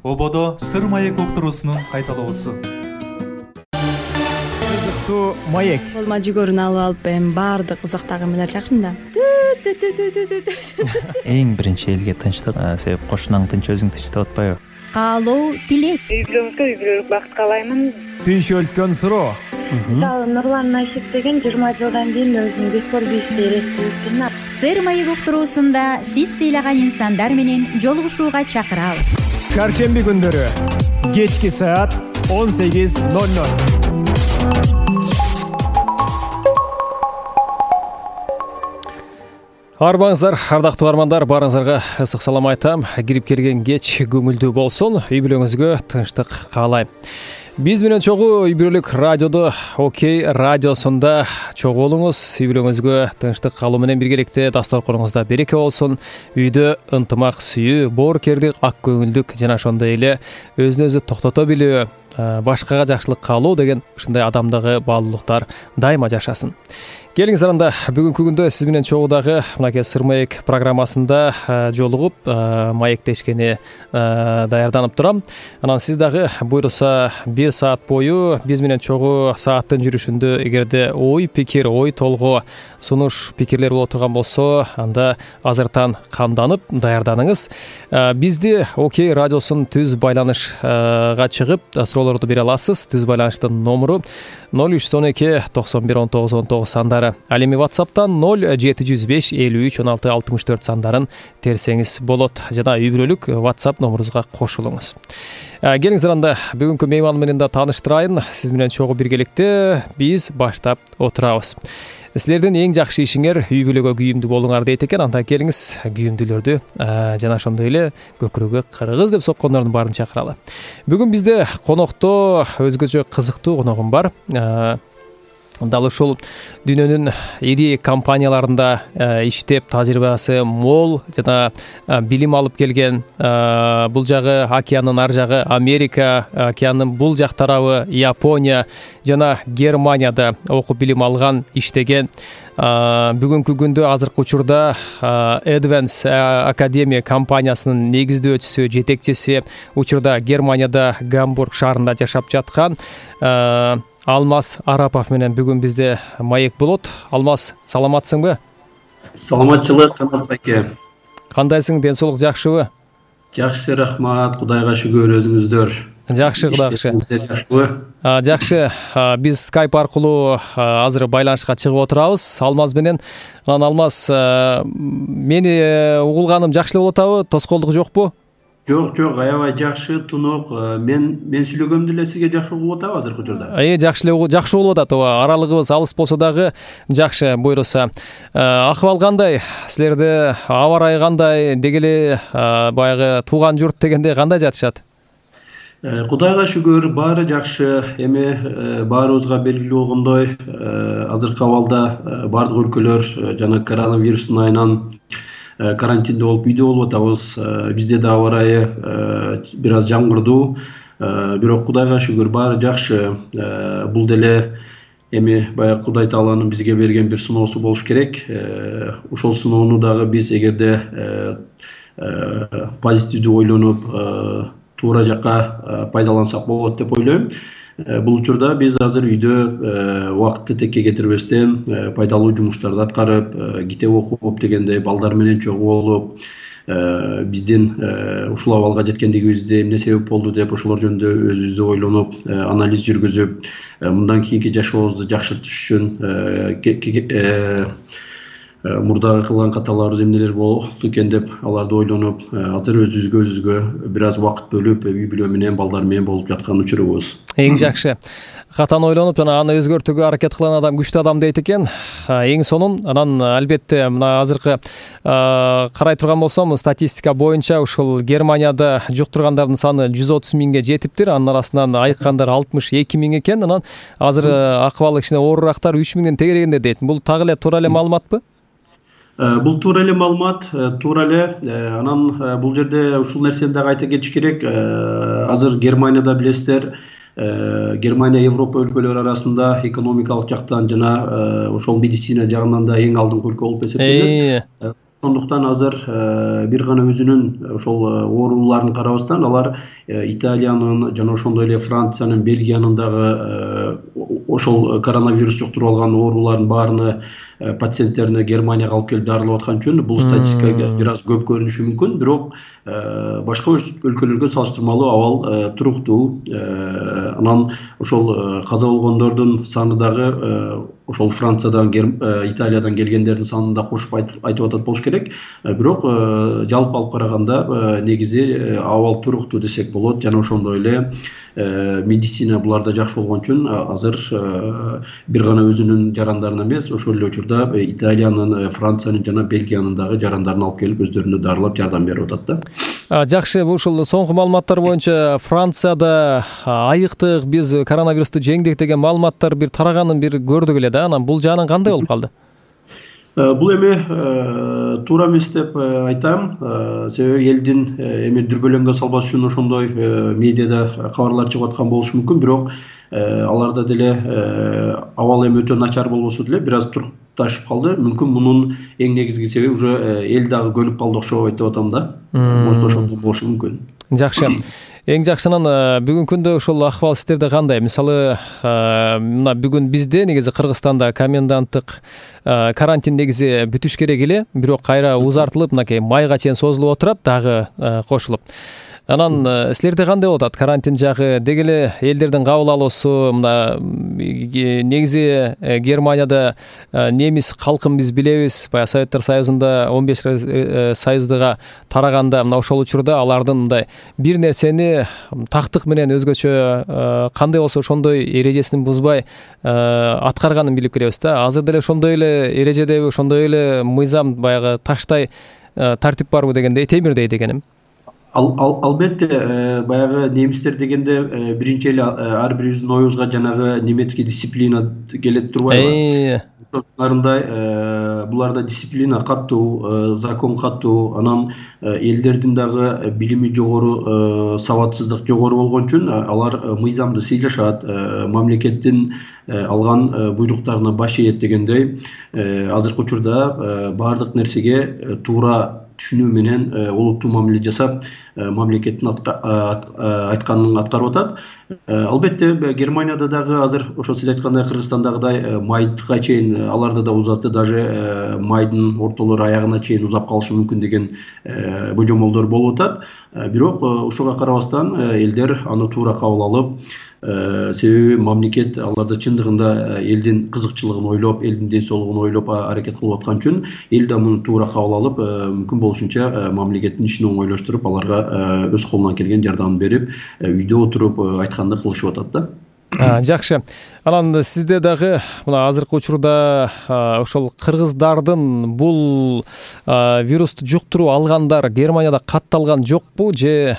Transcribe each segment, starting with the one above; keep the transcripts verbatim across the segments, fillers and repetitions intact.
Ободо сыр маек уктуруусунун кайталоосу. Кызыктуу маек. Колума жүгөрүн алып алып эми баардык ызыктагы эмелер чакырдым да. Эң биринчи элге тынчтык, себеп кошунаң тынч, өзүң тынчтап атпайбы? Каалоо тилек. Үй бүлөңүзгө үй бүлөлүк бакыт каалаймын. Түйшөлткөн суроо. Мисалы Нурлан Айшек деген жыйырма жылдан кийин өзүнүн бекор бийишти эрестирүүсүн. Сыр маек уктуруусунда сиз сыйлаган инсандар менен жолугушууга чакырабыз. Шаршемби күндөрү кечки саат он сегиз ноль ноль. Арбаңыздар, ардактуу угармандар, баарыңыздарга ысык салам айтам. Кирип келген кеч көңүлдүү болсун, үй бүлөңүзгө тынчтык каалайм. Биз менен чогуу үй бүлөлүк радиодо Окей радиосунда чогуу болуңуз. Үй бүлөңүзгө тынчтык калуу менен биргеликте дасторконуңузда береке болсун. Үйдө ынтымак, сүйүү, боорукердик, ак көңүлдүк жана ошондой эле өзүн өзү токтото билүү, башкага жакшылык каалоо деген ушундай адамдагы баалуулуктар дайыма жашасын. Келиңиз анда бүгүнкү күндө сиз менен чогуудагы мынакей Сыр маек программасында жолугуп маектешкени даярданып турам. Анан сиз дагы буйруса бир саат бою биз менен чогуу сааттын жүрүшүндө эгерде ой пикир, ой толгоо, сунуш пикирлер боло турган болсо, анда азыртан камданып даярданыңыз. Бизди Окей радиосунун түз байланышка чыгып суроолорду бере аласыз. Түз байланыштын номеру ноль үч он эки токсон бир он тогуз он тогуз сандары. Ал эми WhatsApp'тан ноль жети жүз беш элүү үч он алты алтымыш төрт сандарын терсеңиз болот. Жана үй бүлөлүк WhatsApp номерубузга кошулуңуз. Келиңиздер анда бүгүнкү мейман менен да тааныштырайын. Сиз менен чогуу биргеликте биз баштап отурабыз. Силердин эң жакшы ишиңер үй бүлөгө күйүмдүү болуңар дейт экен. Анда келиңиз күйүмдүүлөрдү жана ошондой эле көкүрөгү кыргыз деп соккондордун баарын чакыралы. Бүгүн бизде конокто өзгөчө кызыктуу коногум бар. Дал ушул дүйнөнүн ири компанияларында иштеп, тажрыйбасы мол жана билим алып келген, бул жагы океандын ар жагы Америка, океандын бул жак тарабы Япония жана Германияда окуп билим алган, иштеген, бүгүнкү күндө азыркы учурда Advance Академия компаниясынын негиздөөчүсү, жетекчиси, учурда Германияда Гамбург шаарында жашап жаткан Алмаз Арапов менен бүгүн бизде маек болот. Алмаз, саламатсыңбы? Саламатчылык, Канат байке. Кандайсың, ден соолук жакшыбы? Жакшы, рахмат, Кудайга шүгүр, өзүңүздөр. Жакшы, Кудайга шүгүр. Жакшыбы? Жакшы, биз Skype аркылуу азыр байланышка чыгып отурабыз Алмаз менен. Анан Алмаз, мени угулганым жакшы болуп атабы? Тоскоолдук жокпу? Жок, жок, аябай жакшы, тунук. Мен мен сүйлөгөмдү эле сизге жакшы угуп атабы азыркы учурда? Э, жакшы эле жакшы болуп атат. Ооба, аралыгыбыз алыс болсо дагы жакшы, буйруса. Акыбал кандай? Силерде аба ырайы кандай? Деги эле баягы тууган журт дегенде кандай жатышат? Кудайга шүгүр, баары жакшы. Эми баарыбызга белгилүү болгондой, азыркы абалда баардык өлкөлөр жана коронавирустун айынан карантинде болуп үйдө болуп атабыз. Бизде да аба ырайы бир аз жамгырдуу, бирок Кудайга шүгүр баары жакшы. Бул деле эми баягы Кудай Тааланын бизге берген бир сыноосу болуш керек. Ошол сыноону дагы биз эгерде позитивдүү ойлонуп, туура жакка пайдалансак болот деп ойлойм. Бул учурда биз азыр үйдө убакытты текке кетирбестен пайдалуу жумуштарды аткарып, китеп окуп дегендей балдар менен чогуу болуп, биздин ушул абалга жеткендигибизде эмне себеп болду деп ошолор жөнүндө өзүбүздү ойлонуп, анализ жүргүзүп, мындан кийинки жашообузду жакшыртыш үчүн мурдагы кылган каталарыбыз эмнелер болду экен деп аларды ойлонуп, азыр өзүбүзгө өзүбүзгө бир аз убакыт бөлүп, үй бүлө менен, балдар менен болуп жаткан учурубуз. Эң жакшы. Катаны ойлонуп, жана аны өзгөртүүгө аракет кылган адам күчтүү адам дейт экен. Эң сонун, анан албетте мына азыркы карай турган болсом, статистика боюнча ушул Германияда жуктургандардын саны жүз отуз миңге жетиптир. Анын арасынан айыккандар алтымыш эки миң экен. Анан азыр акыбалы кичине оорураактар үч миңден тегерегенде дейт. Бул так эле туура эле маалыматпы? Бул туура эле маалымат, туура эле. Анан бул жерде ушул нерсени дагы айта кетиш керек. Азыр Германияда билесиздер, Германия Европа өлкөлөрү арасында экономикалык жактан жана ошол медицина жагынан да эң алдыңкы өлкө болуп эсептелет. ошондуктан азыр бир гана өзүнүн ошол ооруларын карабастан алар Италиянын жана ошондой эле Франциянын, Бельгиянын дагы ошол коронавирус жуктуруп алган оорулардын баарыны пациенттерине Германияга алып келип дарылап аткан үчүн бул статистика бир аз көп көрүнүшү мүмкүн, бирок башка өлкөлөргө салыштырмалуу абал туруктуу. Анан ошол каза болгондордун саны дагы ошол Франциядан, Италиядан келгендердин санын да кошуп айтып атат болуш керек. Бирок жалпы алып караганда негизи абал туруктуу десек болот. Жана ошондой эле медицина буларда жакшы болгон үчүн азыр бир гана өзүнүн жарандарын эмес, ошол эле учурда Италиянын, Франциянын жана Бельгиянын дагы жарандарын алып келип өздөрүнө дарылап жардам берип атат да. Жакшы, ушул соңку маалыматтар боюнча Францияда айыктык, биз коронавирусту жеңдик деген маалыматтар бир тараганын бир көрдүк эле да. Анан бул жаанан кандай болуп калды? Бул эми туура эмес деп айтам. Себеби элдин эми дүрбөлөңгө салбаш үчүн ошондой медиада кабарлар чыгып аткан болушу мүмкүн, бирок аларда деле абал эми өтө начар болбосо деле бир аз турукташып калды. Мүмкүн мунун эң негизги себеби уже эл дагы көнүп калды окшойт деп атам да. Может ошондой болушу мүмкүн. Жакшы. Эң жакшынан бүгүнкү күндө ошол акыбал сиздерде кандай? Мисалы, мына бүгүн бизде негизи Кыргызстанда коменданттык карантин негизи бүтүш керек эле, бирок кайра узартылып, мынакей майга чейин созулуп отурат, дагы кошулуп. Анан силерде кандай болуп атат карантин жагы? Деги эле элдердин кабыл алуусу, мына негизи Германияда немис калкын биз билебиз, баягы Советтер Союзунда он беш союздуга тараганда мына ошол учурда алардын мындай бир нерсени тактык менен өзгөчө кандай болсо ошондой эрежесин бузбай аткарганын билип келебиз да. Азыр деле ошондой эле эрежедеби, ошондой эле мыйзам баягы таштай тартип барбы дегенде темирдей дегеним. Албетте, баягы немистер дегенде биринчи эле ар бирибиздин оюбузга жанагы немецкий дисциплина келет турбайбы? Ошоларындай буларда дисциплина каттуу, закон каттуу, анан элдердин дагы билими жогору, сабатсыздык жогору болгон үчүн алар мыйзамды сыйлашат, мамлекеттин алган буйруктарына баш ийет дегендей. Азыркы учурда баардык нерсеге туура түшүнүү менен олуттуу мамиле жасап, мамлекеттин айтканын аткарып атат. Албетте, Германияда дагы азыр ошо сиз айткандай Кыргызстандагыдай майга чейин аларда да узатты, даже майдын ортолору аягына чейин узап калышы мүмкүн деген божомолдор болуп атат. Бирок ошого карабастан элдер аны туура кабыл алып, себеби мамлекет аларда чындыгында элдин кызыкчылыгын ойлоп, элдин ден соолугун ойлоп аракет кылып аткан үчүн эл да муну туура кабыл алып, мүмкүн болушунча мамлекеттин ишин оңойлоштуруп, аларга өз колунан келген жардамын берип, үйдө отуруп айтканды кылышып атат да. Жакшы. Анан сизде дагы мына азыркы учурда ошол кыргыздардын бул вирусту жуктуруп алгандар Германияда катталган жокпу же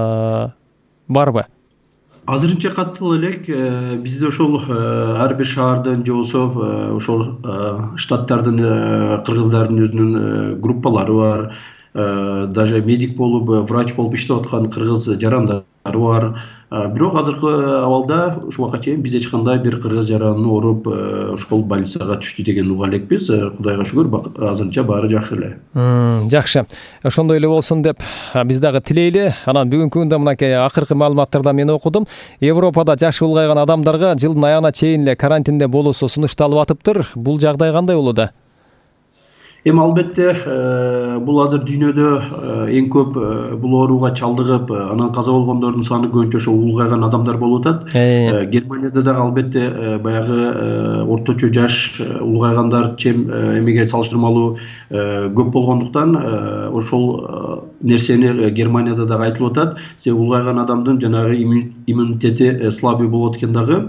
барбы? Азырынча каттал элек. Бизде ошол ар бир шаардын же болбосо ошол штаттардын кыргыздардын өзүнүн группалары бар. Даже медик болуп, врач болуп иштеп аткан кыргыз жарандары бар. Бирок азыркы абалда ушул убакка чейин биз эч кандай бир кыргыз жаранын ооруп ошол больницага түштү деген уга элекпиз. Кудайга шүгүр, азырынча баары жакшы эле. Жакшы. Ошондой эле болсун деп биз дагы тилейли. Анан бүгүнкү күндө мынакей акыркы маалыматтарда мен окудум. Европада жашы улгайган адамдарга жылдын аягына чейин эле карантинде болуусу сунушталып атыптыр. Бул жагдай кандай болууда? Эми албетте бул азыр дүйнөдө эң көп бул ооруга чалдыгып, анан каза болгондордун саны көбүнчө ошо улгайган адамдар болуп атат. Германияда дагы албетте баягы орточо жаш улгайгандар чем эмеге салыштырмалуу көп болгондуктан ошол нерсени Германияда дагы айтылып атат. Себеби улгайган адамдын жанагы иммунитети слабый болот экен дагы.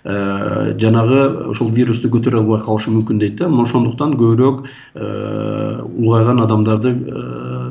Жанагы ошол вирусту көтөрө албай калышы мүмкүн дейт да. Ошондуктан көбүрөөк улгайган адамдарды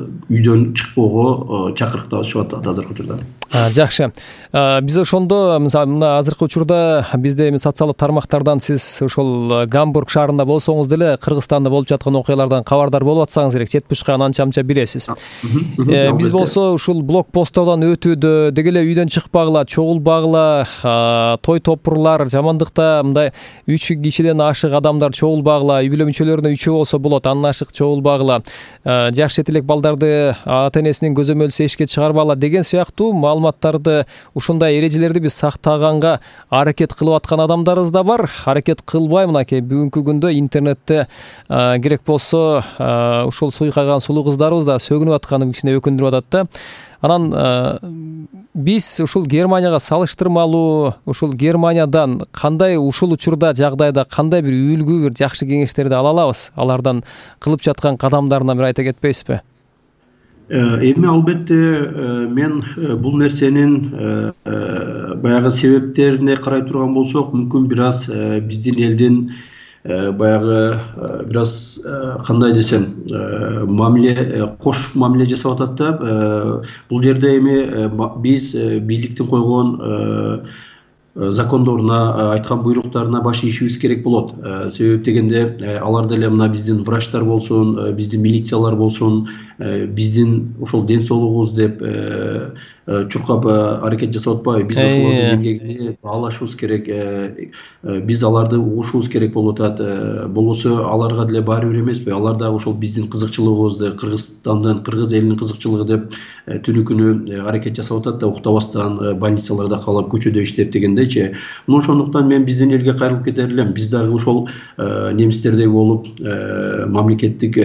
үйдөн чыкпоого чакырыкташып атат азыркы учурда. Жакшы. Биз ошондо мисалы мына азыркы учурда бизде эми социалдык тармактардан сиз ошол Гамбург шаарында болсоңуз деле Кыргызстанда болуп жаткан окуялардан кабардар болуп атсаңыз керек, жетпишка анча-мынча билесиз. Биз болсо ушул блокпосттордон өтүүдө деги эле үйдөн чыкпагыла, чогулбагыла, той топурлар, жамандыкта мындай үч кишиден ашык адамдар чогулбагыла, үй бүлө мүчөлөрүнө үчөө болсо болот, андан ашык чогулбагыла, жаш жетелек балдарды ата энесинин көзөмөлүсү эшикке чыгарбагыла деген сыяктуу маалыматтарды, ушундай эрежелерди биз сактаганга аракет кылып аткан адамдарыбыз да бар. Аракет кылбай мынакей бүгүнкү күндө интернетте керек болсо ушул суйкайган сулуу кыздарыбыз да сөгүнүп атканы кичине өкүндүрүп атат да. Анан биз ушул Германияга салыштырмалуу ушул Германиядан кандай ушул учурда жагдайда кандай бир үлгү, бир жакшы кеңештерди ала алабыз? Алардан кылып жаткан кадамдарына бир айта кетпейсизби? Эми албетте мен бул нерсенин баягы себептерине карай турган болсок, мүмкүн бир аз биздин элдин баягы бир аз кандай десем, мамиле кош мамиле жасап атат да. Бул жерде эми биз бийликтин койгон закондоруна, айткан буйруктарына баш ийишибиз керек болот. Себеп дегенде алар деле мына биздин врачтар болсун, биздин милициялар болсун, биздин ошол ден соолугубуз деп чуркап аракет жасап атпайбы. Биз ошолордун эмгегине баалашыбыз керек, биз аларды угушубуз керек болуп атат. Болбосо аларга деле баары бир эмеспи? Алар да ошол биздин кызыкчылыгыбызды, Кыргызстандын, кыргыз элинин кызыкчылыгы деп түнү күнү аракет жасап атат да, уктабастан больницаларда калып, көчөдө иштеп дегендейчи. Мына ошондуктан мен биздин элге кайрылып кетер элем. Биз дагы ошол немистердей болуп, мамлекеттик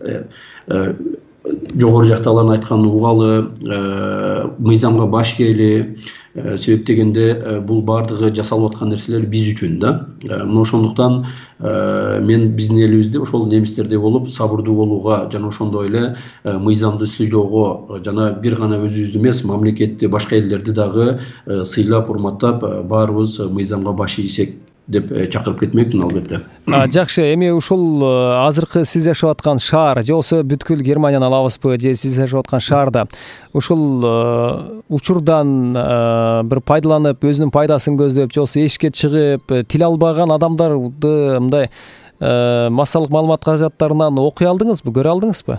жогору жактагылардын айтканын угалы, мыйзамга баш кээли. Себеп дегенде бул баардыгы жасалып аткан нерселер биз үчүн да. Мына ошондуктан мен биздин элибизде ошол немистердей болуп, сабырдуу болууга жана ошондой эле мыйзамды сыйлоого, жана бир гана өзүбүздү эмес, мамлекетти, башка элдерди дагы сыйлап, урматтап, баарыбыз мыйзамга баш ийсек деп чакырып кетмекмин албетте. Жакшы, эми ушул азыркы сиз жашап аткан шаар, же болсо бүткүл Германияны алабызбы, же сиз жашап аткан шаарда ушул учурдан бир пайдаланып, өзүнүн пайдасын көздөп, же болсо эшикке чыгып, тил албаган адамдарды мындай массалык маалымат каражаттарынан окуй алдыңызбы, көрө алдыңызбы?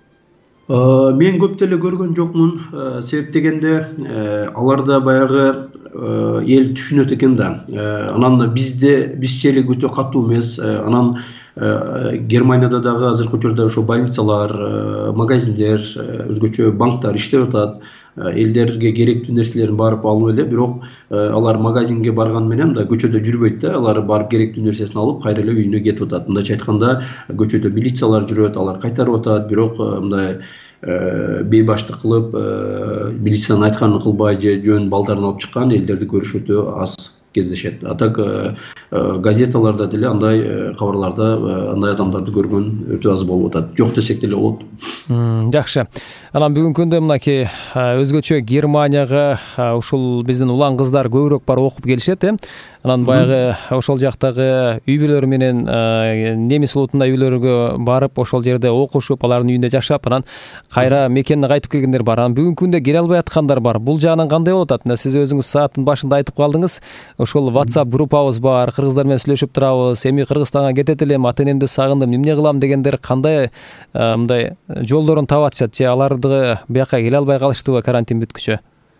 Мен көп деле көргөн жокмун. Себеп дегенде аларда баягы эл түшүнөт экен да. Анан бизде бизче эле өтө катуу эмес. Анан Германияда дагы азыркы учурда ошо больницалар, магазиндер, өзгөчө банктар иштеп атат. Элдерге керектүү нерселерин барып алып эле, бирок алар магазинге барган менен да көчөдө жүрбөйт да. Алар барып керектүү нерсесин алып, кайра эле үйүнө кетип атат. Мындайча айтканда, көчөдө милициялар жүрөт, алар кайтарып атат, бирок мындай бейбаштык кылып, милициянын айтканын кылбай же жөн балдарын алып чыккан элдерди көрүш өтө аз кездешет. А так газеталарда деле андай кабарларда андай адамдарды көргөн өтө аз болуп атат. Жок десек деле болот. Жакшы. Анан бүгүнкү күндө мынакей өзгөчө Германияга ушул биздин улан кыздар көбүрөөк барып окуп келишет, э? Анан баягы ошол жактагы үй бүлөлөр менен немис улутунда үй бүлөлөргө барып, ошол жерде окушуп, алардын үйүндө жашап, анан кайра мекенине кайтып келгендер бар. Анан бүгүнкү күндө келе албай аткандар бар. Бул жагынан кандай болуп атат? Сиз өзүңүз сааттын башында айтып калдыңыз. Ошол WhatsApp группабыз бар, кыргыздар менен сүйлөшүп турабыз. Эми Кыргызстанга кетет элем, ата энемди сагындым, эмне кылам дегендер кандай мындай жолдорун таап атышат, же аларды бияка келе албай калыштыбы карантин бүткүчө?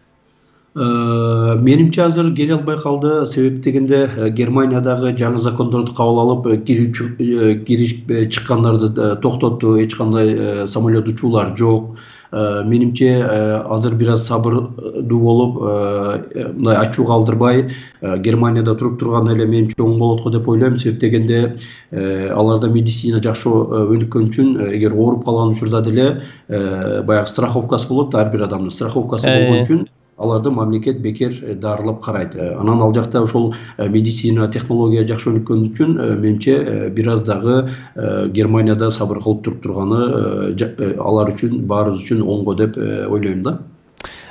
Менимче азыр келе албай калды. Себеп дегенде Германиядагы жаңы закондорду кабыл алып, кирип чыккандарды токтотту, эч кандай самолет учуулар жок. Менимче азыр бир аз сабырдуу болуп, мындай ачуу калтырбай Германияда туруп турган эле менимче оң болот го деп ойлойм. Себеп дегенде аларда медицина жакшы өнүккөн үчүн, эгер ооруп калган учурда деле баягы страховкасы болот, ар бир адамдын страховкасы болгон үчүн аларды мамлекет бекер дарылап карайт. Анан ал жакта ошол медицина, технология жакшы өнүккөн үчүн менимче бир аз дагы Германияда сабыр кылып туруп турганы алар үчүн, баарыбыз үчүн оңго деп ойлойм да.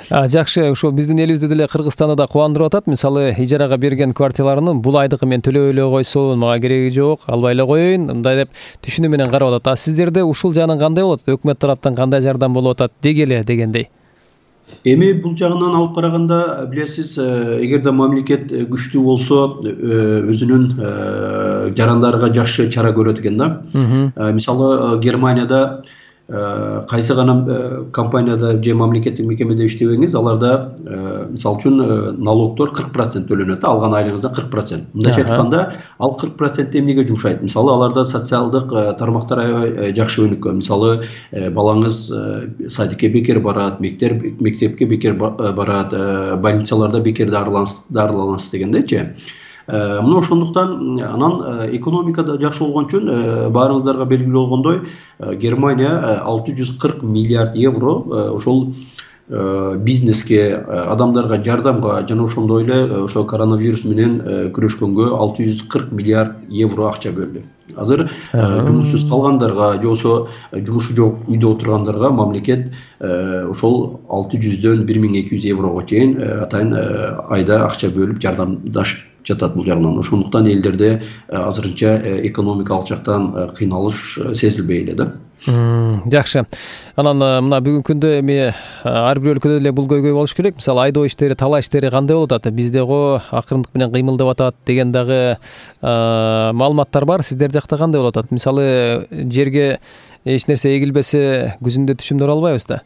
Жакшы, ушул биздин элибизде деле Кыргызстанды да кубандырып атат. Мисалы, ижарага берген квартираларынын бул айдыкы мен төлөп эле койсун, мага кереги жок, албай эле коеюн, мындай деп түшүнүү менен карап атат. А сиздерде ушул жагынан кандай болот? Өкмөт тараптан кандай жардам болуп атат дегеле дегендей? Эми бул жагынан алып караганда, билесиз, эгерде мамлекет күчтүү болсо, өзүнүн жарандарга жакшы чара көрөт экен да. Мисалы, Германияда кайсы гана компанияда же мамлекеттик мекемеде иштебеңиз, аларда мисалы үчүн налогдор кырк процент төлөнөт, алган айлыгыңыздан кырк процент. Мындайча айтканда, ал кырк процент эмнеге жумшайт? Мисалы, аларда социалдык тармактар аябай жакшы өнүккөн. Мисалы, балаңыз садикке бекер барат, мектеп мектепке бекер барат, больницаларда бекер дарыланасыз дегендейчи. Мына ошондуктан анан экономикада жакшы болгон үчүн баарыңыздарга белгилүү болгондой, Германия алты жүз кырк миллиард евро ошол бизнеске, адамдарга жардамга жана ошондой эле ошо коронавирус менен күрөшкөнгө алты жүз кырк миллиард евро акча бөлдү. Азыр жумушсуз калгандарга, же болбосо жумушу жок үйдө отургандарга мамлекет ошол алты жүздөн бир миң эки жүз еврого чейин атайын айда акча бөлүп жардамдашып жатат бул жагынан. Ошондуктан элдерде азырынча экономикалык жактан кыйналыш сезилбей эле да. Жакшы. Анан мына бүгүнкү күндө эми ар бир өлкөдө эле бул көйгөй болуш керек. Мисалы, айдоо иштери, талаа иштери кандай болуп атат? Бизде го акырындык менен кыймылдап атат деген дагы маалыматтар бар. Сиздер жакта кандай болуп атат? Мисалы, жерге эч нерсе эгилбесе күзүндө түшүмдөр албайбыз да.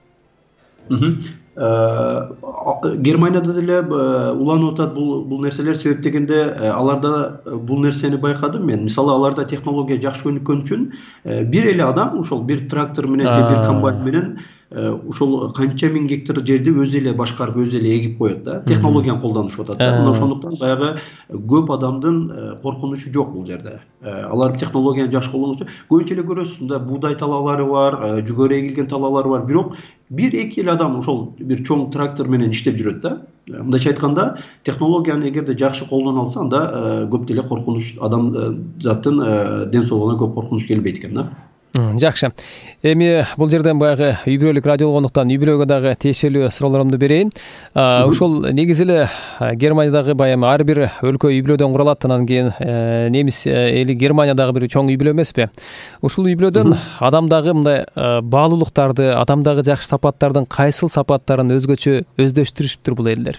Германияда деле уланып атат бул нерселер. Себеп дегенде, аларда бул нерсени байкадым мен. Мисалы, аларда технология жакшы өнүккөн үчүн бир эле адам ошол бир трактор менен же бир комбайн менен ушул канча миң гектар жерди өзү эле башкарып, өзү эле эгип коет да. Технологияны колданышып атат да. Мына ошондуктан баягы көп адамдын коркунучу жок бул жерде. Алар технологияны жакшы колдонуп, көбүнчө эле көрөсүз да, буудай талаалары бар, жүгөрү эгилген талаалары бар. Бирок бир эки эле адам ошол бир чоң трактор менен иштеп жүрөт да. Мындайча айтканда, технологияны эгерде жакшы колдоно алса, анда көп деле коркунуч, адам заттын ден соолугуна көп коркунуч келбейт экен да. Жакшы. Эми бул жерден баягы үй бүлөлүк радио болгондуктан үй бүлөгө дагы тиешелүү суроолорумду берейин. Ушул негизи эле Германиядагы баягы ар бир өлкө үй бүлөдөн куралат, анан кийин немис эли Германиядагы бир чоң үй бүлө эмеспи? Ушул үй бүлөдөн адамдагы мындай баалуулуктарды, адамдагы жакшы сапаттардын кайсыл сапаттарын өзгөчө өздөштүрүшүптүр бул элдер?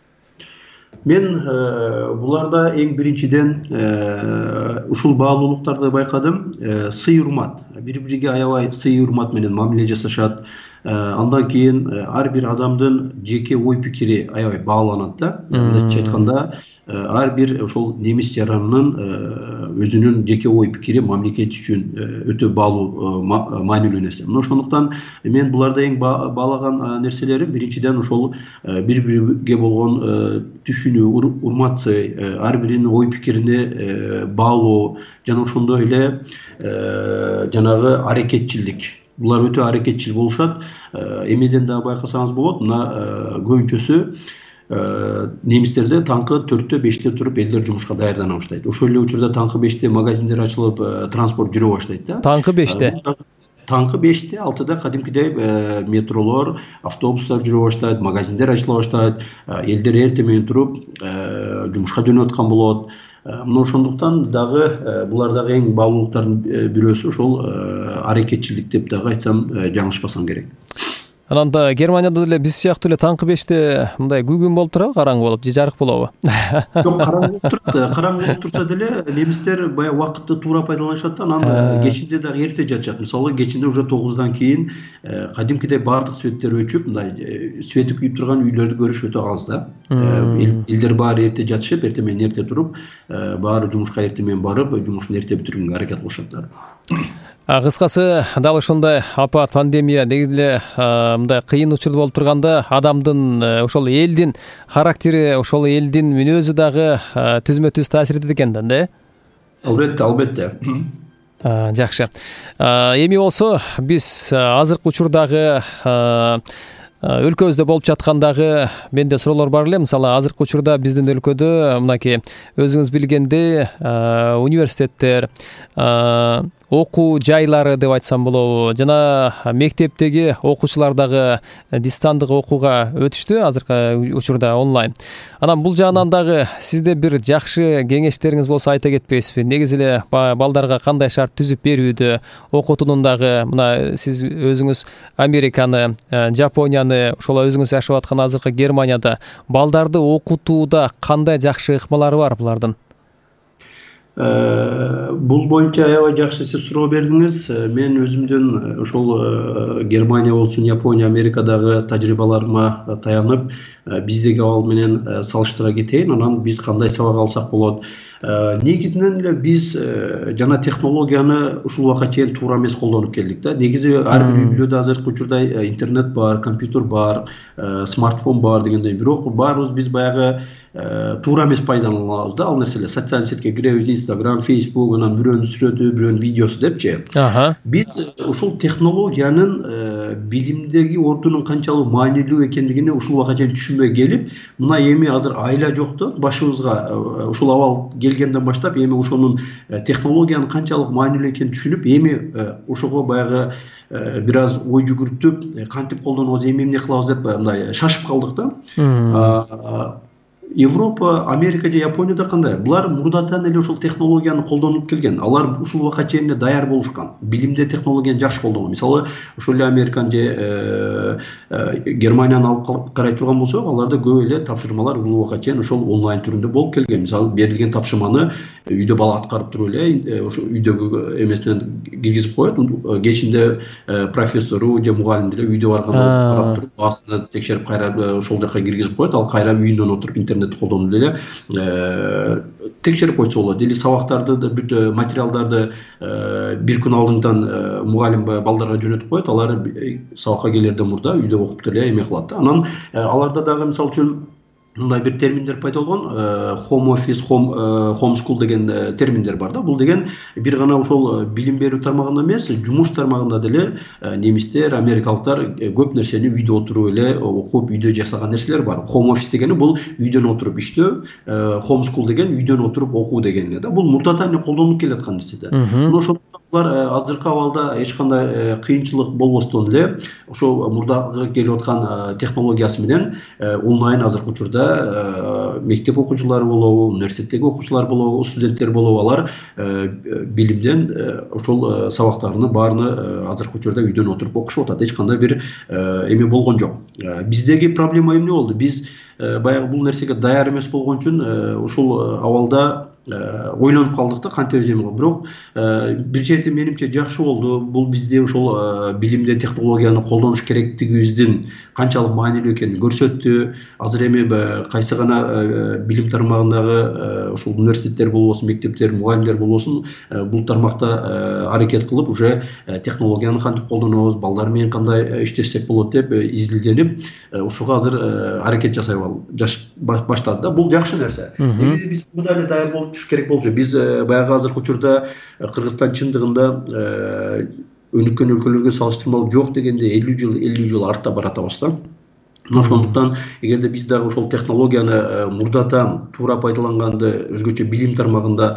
Мен буларда эң биринчиден ушул баалуулуктарды байкадым. Сый урмат, бири-бириге аябай сый урмат менен мамиле жасашат. Андан кийин ар бир адамдын жеке ой пикири аябай бааланат да. Мындайча айтканда, ар бир ошол немис жаранынын өзүнүн жеке ой пикири мамлекет үчүн өтө баалуу, маанилүү нерсе. Мына ошондуктан мен буларда эң баалаган нерселери биринчиден ошол бири-бириге болгон түшүнүү, урматсый, ар биринин ой пикирине баалуу жана ошондой эле жанагы аракетчилдик. Булар өтө аракетчил болушат. Эмеден да байкасаңыз болот, мына көбүнчөсү немистерде таңкы төрттө беште туруп элдер жумушка даярдана баштайт. Ошол эле учурда таңкы беште магазиндер ачылып, транспорт жүрө баштайт да. Таңкы беште. Таңкы беште, алтыда кадимкидей метролор, автобустар жүрө баштайт, магазиндер ачыла баштайт, элдер эрте менен туруп жумушка жөнөп аткан болот. Мына ошондуктан дагы булар дагы эң баалуулуктардын бирөөсү ошол аракетчилдик деп дагы айтсам жаңылышпасам керек. Анан да Германияда деле биз сыяктуу эле таңкы беште мындай күгүн болуп турабы, караңгы болуп, же жарык болобу? Жок, караңгы болуп турат. Караңгы болуп турса деле немистер бая убакытты туура пайдаланышат да, анан кечинде дагы эрте жатышат. Мисалы, кечинде уже тогуздан кийин кадимкидей баардык светтер өчүп, мындай свети күйүп турган үйлөрдү көрүш өтө аз да. Элдер баары эрте жатышып, эрте менен эрте туруп, баары жумушка эрте менен барып, жумушун эрте бүтүргөнгө аракет кылышат да. Кыскасы, дал ошондой апат, пандемия негизи эле мындай кыйын учурда болуп турганда адамдын, ошол элдин характери, ошол элдин мүнөзү дагы түзмө-түз таасир этет экен да, э? Албетте, албетте. Жакшы. Эми болсо биз азыркы учурдагы өлкөбүздө болуп жаткандагы менде суроолор бар эле. Мисалы азыркы учурда биздин өлкөдө мынакей өзүңүз билгендей университеттер, окуу жайлары деп айтсам болобу, жана мектептеги окуучулар дагы дистандык окууга өтүштү азыркы учурда онлайн. Анан бул жагынан дагы сизде бир жакшы кеңештериңиз болсо айта кетпейсизби? Негизи эле балдарга кандай шарт түзүп берүүдө, окутуунун дагы мына сиз өзүңүз Американы, Жапонияны, ошол өзүңүз жашап аткан азыркы Германияда балдарды окутууда кандай жакшы ыкмалары бар булардын? Бул боюнча аябай жакшы сиз суроо бердиңиз. Мен өзүмдүн ошол Германия болсун, Япония, Америкадагы тажрыйбаларыма таянып, биздеги абал менен салыштыра кетейин. Анан биз кандай сабак алсак болот? Негизинен эле биз жана технологияны ушул убакка чейин туура эмес колдонуп келдик да. Негизи ар бир үй бүлөдө азыркы учурда интернет бар, компьютер бар, смартфон бар дегендей. Бирок баарыбыз биз баягы туура эмес пайдаланабыз да ал нерселер. Социалдык сетке киребиз, Instagram, Facebook, анан бирөөнүн сүрөтү, бирөөнүн видеосу депчи. Биз ушул технологиянын билимдеги ордунун канчалык маанилүү экендигини ушул убакка чейин түшүнбөй келип, мына эми азыр айла жокту башыбызга ушул абал келгенден баштап эми ошонун технологиянын канчалык маанилүү экенин түшүнүп, эми ошого баягы бир аз ой жүгүртүп, кантип колдонобуз, эми эмне кылабыз деп мындай шашып калдык да. Европа, Америка же Японияда кандай? Булар мурдадан эле ошол технологияны колдонуп келген. Алар ушул убакка чейин даяр болушкан. Билимде технологияны жакшы колдонгон. Мисалы, ошол эле Американы же Германияны алып карай турган болсок, аларда көп эле тапшырмалар бул убакка чейин ошол онлайн түрүндө болуп келген. Мисалы, берилген тапшырманы үйдө бала аткарып туруп эле ошо үйдөгү эмес менен киргизип коет. Кечинде профессору же мугалим деле үйдө барганда карап туруп, баасына текшерип кайра ошол жака киргизип коет. Ал кайра үйүнөн отуруп интернет колдонуп эле текшерип койсо болот. Или сабактарды бүт материалдарды бир күн алдыңдан мугалим балдарга жөнөтүп коет. Алар сабакка келерден мурда үйдө окуп деле эме кылат да. Анан аларда дагы мисалы үчүн мындай бир терминдер пайда болгон, home office, home home school деген терминдер бар да. Бул деген бир гана ошол билим берүү тармагында эмес, жумуш тармагында деле немистер, америкалыктар көп нерсени үйдө отуруп эле окуп, үйдө жасаган нерселер бар. Home office дегени бул үйдөн отуруп иштөө, home school деген үйдөн отуруп окуу деген эле да. Бул мурдадан эле колдонуп келаткан нерсе да. Ошол булар азыркы абалда эч кандай кыйынчылык болбостон эле ошол мурдагы келип аткан технологиясы менен онлайн азыркы учурда мектеп окуучулары болобу, университеттеги окуучулар болобу, студенттер болобу, алар билимден ошол сабактарынын баарыны азыркы учурда үйдөн отуруп окушуп атат. Эч кандай бир эме болгон жок. Биздеги проблема эмне болду? Биз баягы бул нерсеге даяр эмес болгон үчүн ушул абалда ойлонуп калдык да, кантип эме. Бирок бир жерде менимче жакшы болду. Бул бизде ошол билимде технологияны колдонуш керектигибиздин канчалык маанилүү экенин көрсөттү. Азыр эми кайсы гана билим тармагындагы ошол университеттер болбосун, мектептер, мугалимдер болбосун, бул тармакта аракет кылып, уже технологияны кантип колдонобуз, балдар менен кандай иштесек болот деп изилденип, ошого азыр аракет жасай баштады да. Бул жакшы нерсе. Негизи биз мында эле даяр болуп керек болчу. Биз баягы азыркы учурда Кыргызстан чындыгында өнүккөн өлкөлөргө салыштырмалуу жок дегенде элүү жыл элүү жыл артта баратабыз да. Ошондуктан эгерде биз дагы ошол технологияны мурдадан туура пайдаланганды, өзгөчө билим тармагында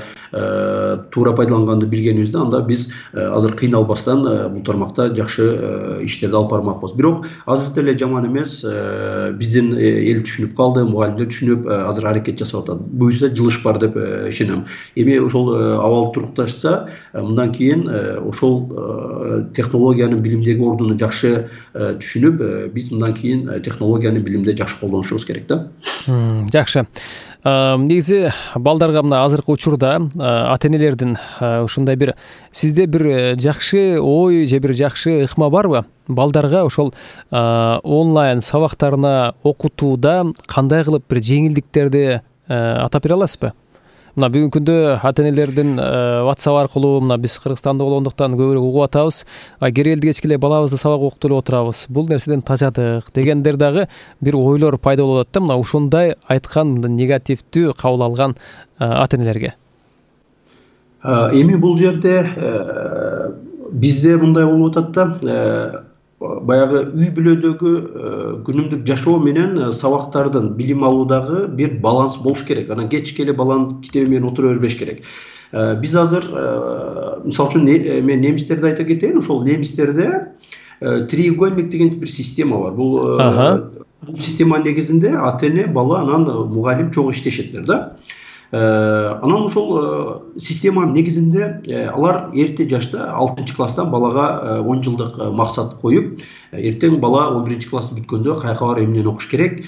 туура пайдаланганды билгенибизде, анда биз азыр кыйналбастан бул тармакта жакшы иштерди алып бармакпыз. Бирок азыр деле жаман эмес, биздин эл түшүнүп калды, мугалимдер түшүнүп азыр аракет жасап атат. Буюрса жылыш бар деп ишенем. Эми ошол абал турукташса, мындан кийин ошол технологиянын билимдеги ордуну жакшы түшүнүп, биз мындан кийин технологияны билимде жакшы колдонушубуз керек да. Жакшы. Негизи балдарга мына азыркы учурда ата-энелердин ушундай бир сизде бир жакшы ой же бир жакшы ыкма барбы? Балдарга ошол онлайн сабактарына окутууда кандай кылып бир жеңилдиктерди атап бере аласызбы? Мына бүгүнкү күндө ата-энелердин WhatsApp аркылуу мына биз Кыргызстанда болгондуктан көбүрөөк угуп атабыз. Керелди кечке эле балабызды сабак окутуп эле отурабыз. Бул нерседен тажадык дегендер дагы бир ойлор пайда болуп атат да. Мына ушундай айткан негативдүү кабыл алган ата-энелерге. Эми бул жерде бизде мындай болуп атат да. баягы үй бүлөдөгү күнүмдүк жашоо менен сабактардын билим алуудагы бир баланс болуш керек. Анан кечке эле баланын китеби менен отура бербеш керек. Биз азыр мисалы үчүн мен немистерди айта кетейин. Ошол немистерде треугольник деген бир система бар. Бул бул система негизинде ата эне, бала, анан мугалим чогуу иштешеттер да. Анан ошол системанын негизинде алар эрте жашта алтынчы класстан балага он жылдык максат коюп, эртең бала он биринчи классты бүткөндө каяка барып эмнени окуш керек,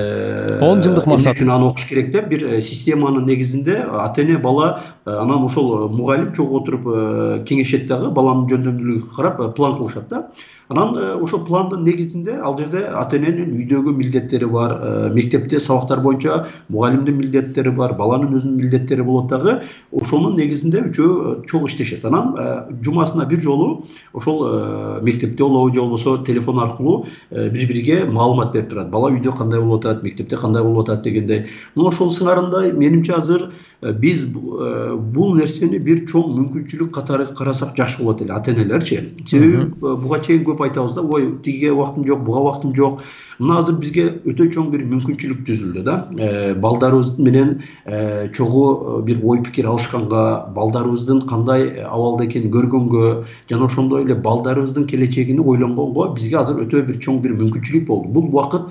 он жылдык максат үчүн аны окуш керек деп бир системанын негизинде ата эне, бала, анан ошол мугалим чогуу отуруп кеңешет дагы, баланын жөндөмдүүлүгүн карап план кылышат да. Анан ошол пландын негизинде ал жерде ата эненин үйдөгү милдеттери бар, мектепте сабактар боюнча мугалимдин милдеттери бар, баланын өзүнүн милдеттери болот дагы. Ошонун негизинде үчөө чогуу иштешет. Анан жумасына бир жолу ошол мектепте болобу же болбосо телефон аркылуу бири-бириге маалымат берип турат. Бала үйдө кандай болуп атат, мектепте кандай болуп атат дегендей. Мына ошол сыңарындай менимче азыр биз бул нерсени бир чоң мүмкүнчүлүк катары карасак жакшы болот эле, ата энелерчи. Себеби буга чейин көп айтабыз да, ой, тиге убактым жок, буга убактым жок. Мына азыр бизге өтө чоң бир мүмкүнчүлүк түзүлдү да. Балдарыбыз менен чогуу бир ой пикир алышканга, балдарыбыздын кандай абалда экенин көргөнгө, жана ошондой эле балдарыбыздын келечегини ойлонгонго бизге азыр өтө бир чоң бир мүмкүнчүлүк болду. Бул убакыт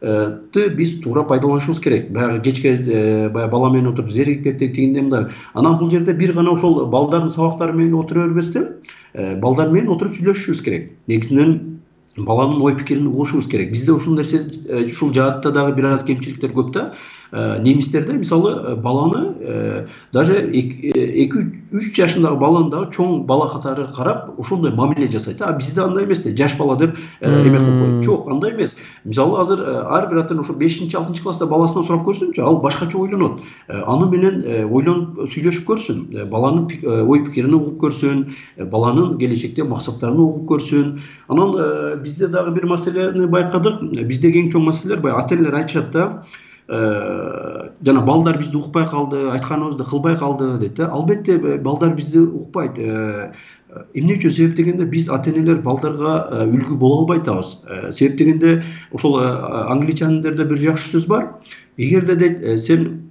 биз туура пайдаланышыбыз керек. Баягы кечке баягы бала менен отуруп зеригип кеттик дегенде мындай. Анан бул жерде бир гана ошол балдардын сабактары менен отура бербестен, балдар менен отуруп сүйлөшүшүбүз керек. Негизинен баланын ой пикирин угушубуз керек. Бизде ушул нерсе, ушул жаатта дагы бир аз кемчиликтер көп да. Немистерде мисалы баланы даже эки үч жашындагы баланы дагы чоң бала катары карап ошондой мамиле жасайт. А бизде андай эмес да, жаш бала деп эме кылып коет. Жок, андай эмес. Мисалы азыр ар бир ата эне ошо бешинчи алтынчы класста баласынан сурап көрсүнчү, ал башкача ойлонот. Аны менен ойлонуп сүйлөшүп көрсүн, баланын ой пикирин угуп көрсүн, баланын келечекте максаттарын угуп көрсүн. Анан бизде дагы бир маселени байкадык. Биздеги эң чоң маселелер баягы ата энелер айтышат да, жана балдар бизди укпай калды, айтканыбызды кылбай калды дейт да. Албетте балдар бизди укпайт. Эмне үчүн? Себеп дегенде биз ата энелер балдарга үлгү боло албай атабыз. Себеп дегенде ошол англичандарда бир жакшы сөз бар. Эгерде дейт сен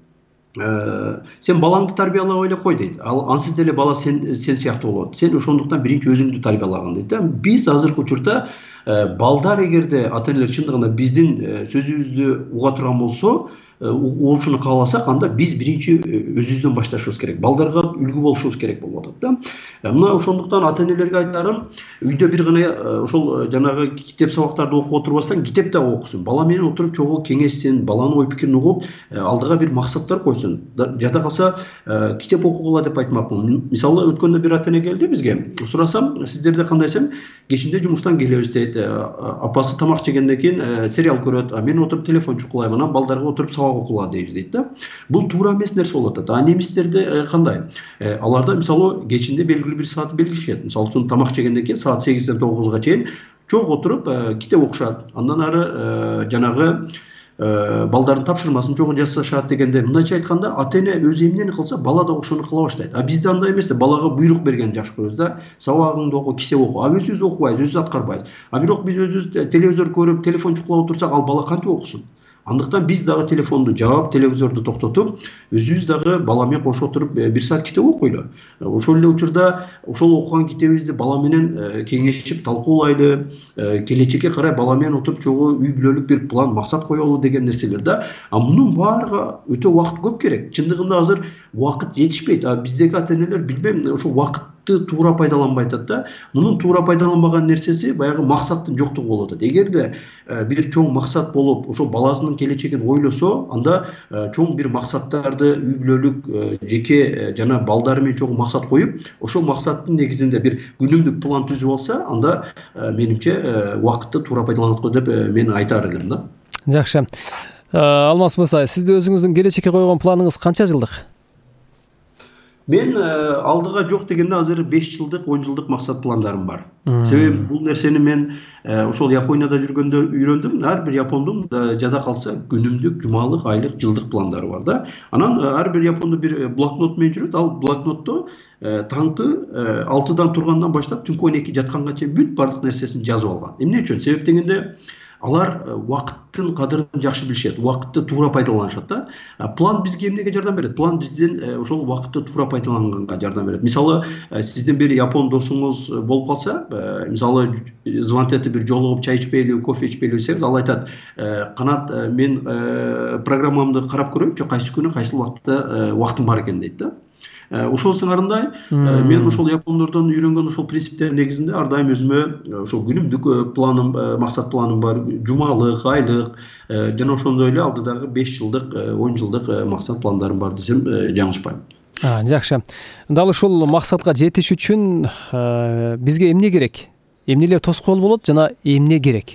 сен балаңды тарбиялап эле кой дейт. Ал ансыз деле бала сен сен сыяктуу болот. Сен ошондуктан биринчи өзүңдү тарбиялагын дейт да. Биз азыркы учурда балдар эгерде ата энелер чындыгында биздин сөзүбүздү уга турган болсо, угушуну кааласак, анда биз биринчи өзүбүздөн башташыбыз керек. Балдарга үлгү болушубуз керек болуп атат да. Мына ошондуктан ата энелерге айтарым, үйдө бир гана ошол жанагы китеп сабактарды окуп отурбастан, китеп да окусун. Бала менен отуруп чогуу кеңешсин, баланын ой пикирин угуп, алдыга бир максаттар койсун. Жада калса китеп окугула деп айтмакмын. Мисалы өткөндө бир ата эне келди бизге. Сурасам, сиздерде кандай десем, кечинде жумуштан келебиз дейт. Апасы тамак жегенден кийин сериал көрөт, а мен отуруп телефон чукулайм, анан балдарга отуруп сабак окула дейбиз дейт да. Бул туура эмес нерсе болуп атат. А немистерде кандай? Аларда мисалы кечинде белгилүү бир саат белгилешет. Мисалы үчүн тамак жегенден кийин саат сегизден тогузга чейин чогуу отуруп китеп окушат. Андан ары жанагы балдардын тапшырмасын чогуу жасашат дегенде, мындайча айтканда, ата эне өзү эмнени кылса, бала да ошону кыла баштайт. А бизде андай эмес да, балага буйрук берген жакшы көрөбүз да. Сабагыңды оку, китеп оку. А өзүбүз окубайбыз, өзүбүз аткарбайбыз. А бирок биз өзүбүз телевизор көрүп, телефон чукулап отурсак, ал бала кантип окусун? Андыктан биз дагы телефонду жаап, телевизорду токтотуп, өзүбүз дагы бала менен кошо отуруп бир саат китеп окуйлу. Ошол эле учурда ошол окуган китебибизди бала менен кеңешип талкуулайлы, келечекке карай бала менен отуруп чогуу үй бүлөлүк бир план, максат коелу деген нерселер да. А мунун баарыга өтө убакыт көп керек. Чындыгында азыр убакыт жетишпейт. А биздеги ата энелер билбейм, ошол убакыт туура пайдаланбай атат да. Мунун туура пайдаланбаган нерсеси баягы максаттын жоктугу болуп атат. Эгерде бир чоң максат болуп, ошол баласынын келечегин ойлосо, анда чоң бир максаттарды үй бүлөлүк, жеке жана балдары менен чоң максат коюп, ошол максаттын негизинде бир күнүмдүк план түзүп алса, анда менимче убакытты туура пайдаланат го деп мен айтар элем да. Жакшы. Алмаз мырза, сизде өзүңүздүн келечекке койгон планыңыз канча жылдык? Мен алдыга жок дегенде азыр беш жылдык он жылдык максат пландарым бар. Себеби бул нерсени мен ошол Японияда жүргөндө үйрөндүм. Ар бир япондун жада калса күнүмдүк, жумалык, айлык, жылдык пландары бар да. Анан ар бир япондун бир блокнот менен жүрөт. Ал блокнотто таңкы алтыдан тургандан баштап түнкү он эки жатканга чейин бүт бардык нерсесин жазып алган. Эмне үчүн? Себеп дегенде алар убакыттын кадырын жакшы билишет, убакытты туура пайдаланышат да. План бизге эмнеге жардам берет? План бизден ошол убакытты туура пайдаланганга жардам берет. Мисалы, сиздин бир япон досуңуз болуп калса, мисалы, звонок этип бир жолугуп чай ичпейли, кофе ичпейли десеңиз, ал айтат: "Канат, мен программамды карап көрөйүнчү, кайсы күнү, кайсы убакытта убактым бар экен" дейт да. Ошол сыңарындай мен ошол япондордон үйрөнгөн ошол принциптер негизинде ар дайым өзүмө ошол күнүмдүк планым, максат планым бар, жумалык, айлык жана ошондой эле алдыдагы беш жылдык, он жылдык максат пландарым бар десем жаңылышпайм. Жакшы. Дал ушул максатка жетиш үчүн бизге эмне керек? Эмнелер тоскоол болот жана эмне керек?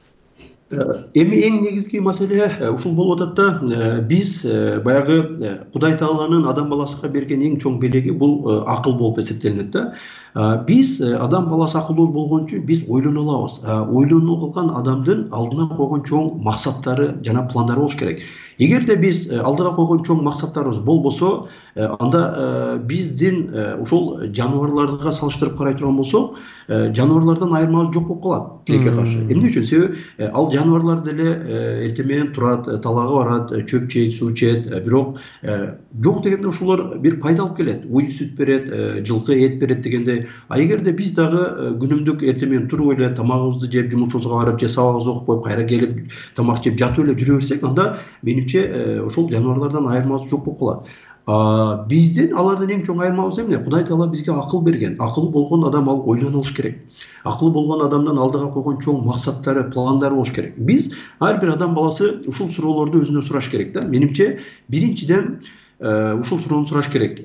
Эми эң негизги маселе ушул болуп атат да, биз баягы Кудай Тааланын адам баласына берген эң чоң белеги бул акыл болуп эсептелинет да. Биз адам баласы акылдуу болгон үчүн биз ойлоно алабыз. Ойлонуп алган адамдын алдына койгон чоң максаттары жана пландары болуш керек. Эгерде биз алдыга койгон чоң максаттарыбыз болбосо, анда биздин ошол жаныбарларга салыштырып карай турган болсок, жаныбарлардан айырмалык жок болуп калат тилекке каршы. Эмне үчүн? Себеби ал жаныбарлар деле эртең менен турат, талаага барат, чөп жейт, суу ичет, бирок жок дегенде ошолор бир пайда алып келет. Уй сүт берет, жылкы эт берет дегенде. А эгерде биз дагы күнүмдүк эртең менен туруп эле тамагыбызды жеп, жумушубузга барып, же сабагыбызды окуп коюп, кайра келип тамак жеп жатып эле жүрө берсек, анда менимче ошол жаныбарлардан айырмалык жок болуп калат. Биздин алардан эң чоң айырмабыз эмне? Кудай Таала бизге акыл берген. Акылы болгон адам ал ойлоно алыш керек. Акылы болгон адамдан алдыга койгон чоң максаттары, пландары болуш керек. Биз ар бир адам баласы ушул суроолорду өзүнөн сураш керек да. Менимче биринчиден ушул суроону сураш керек.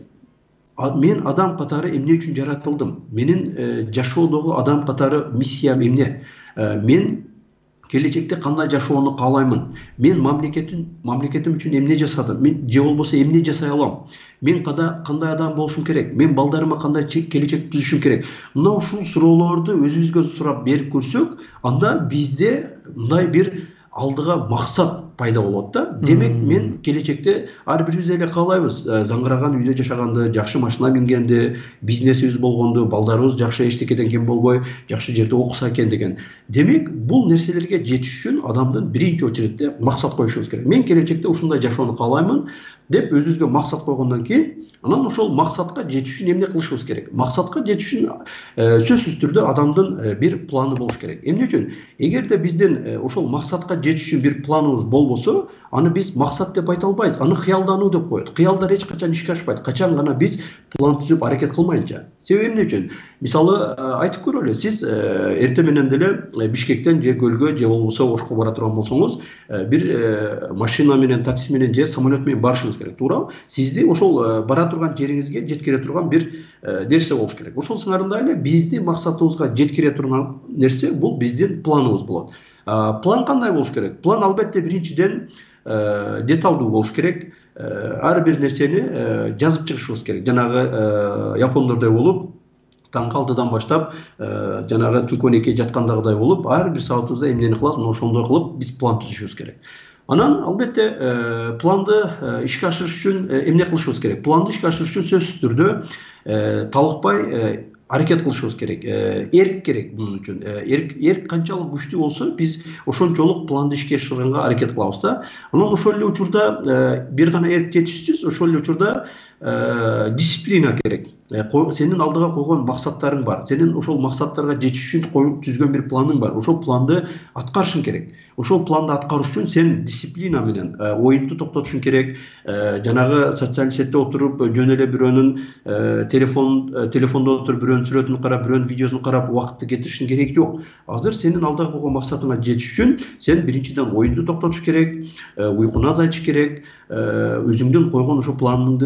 Мен адам катары эмне үчүн жаратылдым? Менин жашоодогу адам катары миссиям эмне? Мен келечекте кандай жашоону каалаймын? Мен мамлекетим мамлекетим үчүн эмне жасадым? Мен же болбосо эмне жасай алам? Мен кандай адам болушум керек? Мен балдарыма кандай келечек түзүшүм керек? Мына ушул суроолорду өзүбүзгө сурап берип көрсөк, анда бизде мындай бир алдыга максат пайда болот да. Демек, мен келечекте ар бирибиз эле каалайбыз заңгыраган үйдө жашаганды, жакшы машина мингенди, бизнесибиз болгонду, балдарыбыз жакшы эчтекеден кем болбой, жакшы жерде окуса экен деген. Демек, бул нерселерге жетиш үчүн адамдын биринчи очередде максат коюшубуз керек. Мен келечекте ушундай жашоону каалаймын деп өзүбүзгө максат койгондон кийин, анан ошол максатка жетиш үчүн эмне кылышыбыз керек? Максатка жетиш үчүн сөзсүз түрдө адамдын бир планы болуш керек. Эмне үчүн? Эгерде биздин ошол максатка жетиш үчүн бир планыбыз болбосо, аны биз максат деп айта албайбыз. Аны кыялдануу деп коет. Кыялдар эч качан ишке ашпайт. Качан гана биз план түзүп аракет кылмайынча. Себеби эмне үчүн? Мисалы, айтып көрөлү, сиз эртең менен деле Бишкектен же көлгө же болбосо Ошко бара турган болсоңуз, бир машина менен, такси менен же самолет менен барышыңыз керек, туурабы? Сизди ошол бара турган жериңизге жеткире турган бир нерсе болуш керек. Ошол сыңарында эле биздин максатыбызга жеткире турган нерсе бул биздин планыбыз болот. План кандай болуш керек? План албетте биринчиден деталдуу болуш керек. Ар бир нерсени жазып чыгышыбыз керек. Жанагы япондордой болуп, таңкы алтыдан баштап, жанагы түнкү он эки жаткандагыдай болуп, ар бир саатыбызда эмнени кылабыз, мына ошондой кылып биз план түзүшүбүз керек. Анан албетте планды ишке ашырыш үчүн эмне кылышыбыз керек? Планды ишке ашырыш үчүн сөзсүз түрдө талыкпай аракет кылышыбыз керек. Эрк керек бунун үчүн. Эрк эрк канчалык күчтүү болсо, биз ошончолук планды ишке ашырганга аракет кылабыз да. Анан ошол эле учурда бир гана эрк жетишсиз, ошол эле учурда дисциплина керек. Сенин алдыга койгон максаттарың бар. Сенин ошол максаттарга жетиш үчүн коюп түзгөн бир планың бар. Ошол планды аткарышың керек. Ошол планды аткарыш үчүн сен дисциплина менен оюнду токтотушуң керек. Жанагы социалдык сетте отуруп, жөн эле бирөөнүн телефон телефондо отуруп бирөөнүн сүрөтүн карап, бирөөнүн видеосун карап убакытты кетиришиң кереги жок. Азыр сенин алдыга койгон максатыңа жетиш үчүн сен биринчиден оюнду токтотуш керек, уйкуну азайтыш керек, өзүңдүн койгон ошо планыңдын негизинде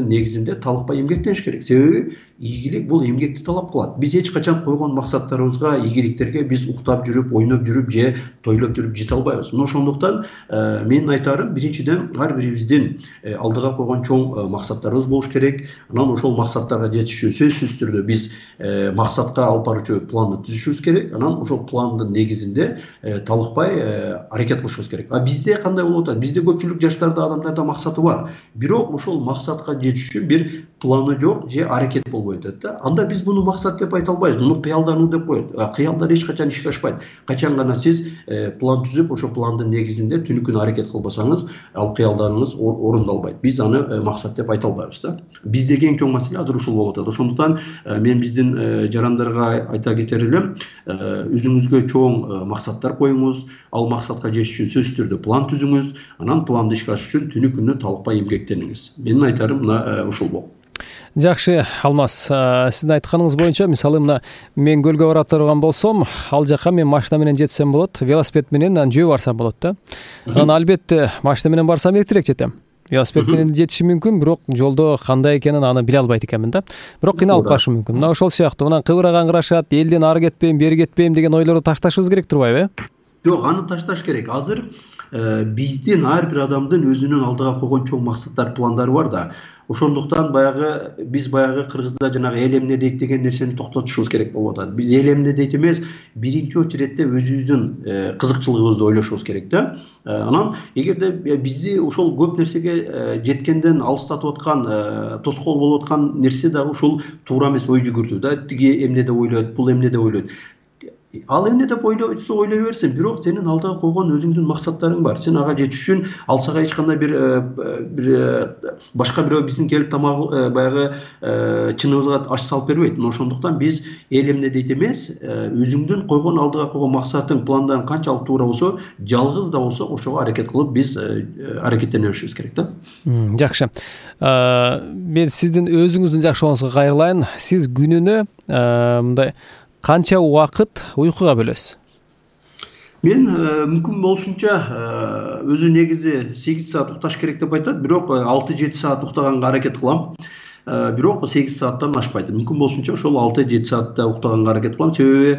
негизинде талыкпай эмгектениш керек. Себеби ийгилик бул эмгекти талап кылат. Биз эч качан койгон максаттарыбызга, ийгиликтерге биз уктап жүрүп, ойноп жүрүп же тойлоп жүрүп жете албайбыз. Мына ошондуктан менин айтарым, биринчиден ар бирибиздин алдыга койгон чоң максаттарыбыз болуш керек. Анан ошол максаттарга жетиш үчүн сөзсүз түрдө биз максатка алып баруучу планды түзүшүбүз керек. Анан ошол пландын негизинде талыкпай аракет кылышыбыз керек. А бизде кандай болуп атат? Бизде көпчүлүк жаштарда, адамдарда максаты бар. Бирок ошол максатка жетиш үчүн бир планы жок же аракет болбой атат да. Анда биз буну максат деп айта албайбыз. Муну кыялдануу деп коет. Кыялдар эч качан ишке ашпайт. Качан гана сиз план түзүп, ошол пландын негизинде түнү күнү аракет кылбасаңыз, ал кыялдарыңыз орундалбайт. Биз аны максат деп айта албайбыз да. Биздеги эң чоң маселе азыр ушул болуп атат. Ошондуктан мен биздин жарандарга айта кетер элем, өзүңүзгө чоң максаттар коюңуз, ал максатка жетиш үчүн сөзсүз түрдө план түзүңүз, анан планды ишке ашыш үчүн түнү күнү талыкпай эмгектениңиз. Менин айтарым мына ушул болот. Жакшы, Алмаз, сиздин айтканыңыз боюнча, мисалы мына мен көлгө бара турган болсом, ал жака мен машина менен жетсем болот, велосипед менен анан жөө барсам болот да. Анан албетте машина менен барсам эртерээк жетем. Велосипед менен жетишим мүмкүн, бирок жолдо кандай экенин аны биле албайт экенмин да. Бирок кыйналып калышым мүмкүн. Мына ошол сыяктуу мына кыбыраган кырашат, элден ары кетпейм, бери кетпейм деген ойлорду ташташыбыз керек турбайбы, э? Жок, аны ташташ керек. Азыр биздин ар бир адамдын өзүнүн алдыга койгон чоң максаттар, пландары бар да. Ошондуктан баягы биз баягы кыргызда жанагы эл эмне дейт деген нерсени токтотушубуз керек болуп атат. Биз эл эмне дейт эмес, биринчи очередде өзүбүздүн кызыкчылыгыбызды ойлошубуз керек да. Анан эгерде бизди ошол көп нерсеге жеткенден алыстатып аткан, тоскоол болуп аткан нерсе дагы ушул туура эмес ой жүгүртүү да. Тиги эмне деп ойлойт, бул эмне деп ойлойт. Ал эмне деп ойлойсо ойлой берсин, бирок сенин алдыга койгон өзүңдүн максаттарың бар. Сен ага жетиш үчүн ал сага эч кандай бир бир башка бирөө биздин келип тамагы баягы чыныбызга аш салып бербейт. Ошондуктан биз эл эмне дейт эмес, өзүңдүн койгон алдыга койгон максатың, пландаң канчалык туура болсо, жалгыз да болсо ошого аракет кылып биз аракеттене беришибиз керек да. Жакшы. Мен сиздин өзүңүздүн жакшылыгыңызга кайрылайын. Сиз күнүнө мындай канча убакыт уйкуга бөлөсүз? Мен мүмкүн болушунча өзү негизи сегиз саат укташ керек деп айтат, бирок алты жети саат уктаганга аракет кылам. Бирок сегиз сааттан ашпайт. Мүмкүн болушунча ошол алты жети саатта уктаганга аракет кылам. Себеби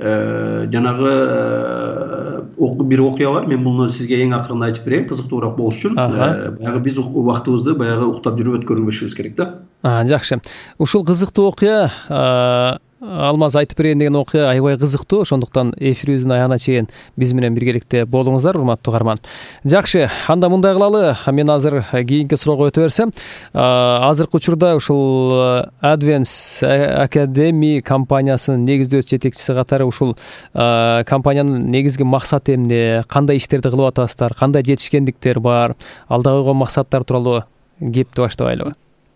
жанагы бир окуя бар. Мен муну сизге эң акырында айтып берейин, кызыктуураак болуш үчүн. Баягы биз убактыбызды баягы уктап жүрүп өткөрбөшүбүз керек да. Жакшы. Ушул кызыктуу окуя Алмаз айтып берейин деген окуя аябай кызыктуу, ошондуктан эфирибиздин аягына чейин биз менен биргеликте болуңуздар, урматтуу угарман. Жакшы, анда мындай кылалы, мен азыр кийинки суроого өтө берсем, азыркы учурда ушул Advance Academy компаниясынын негиздөөчү жетекчиси катары ушул компаниянын негизги максаты эмне, кандай иштерди кылып атасыздар, кандай жетишкендиктер бар, алда койгон максаттар тууралуу кепти баштабайлыбы?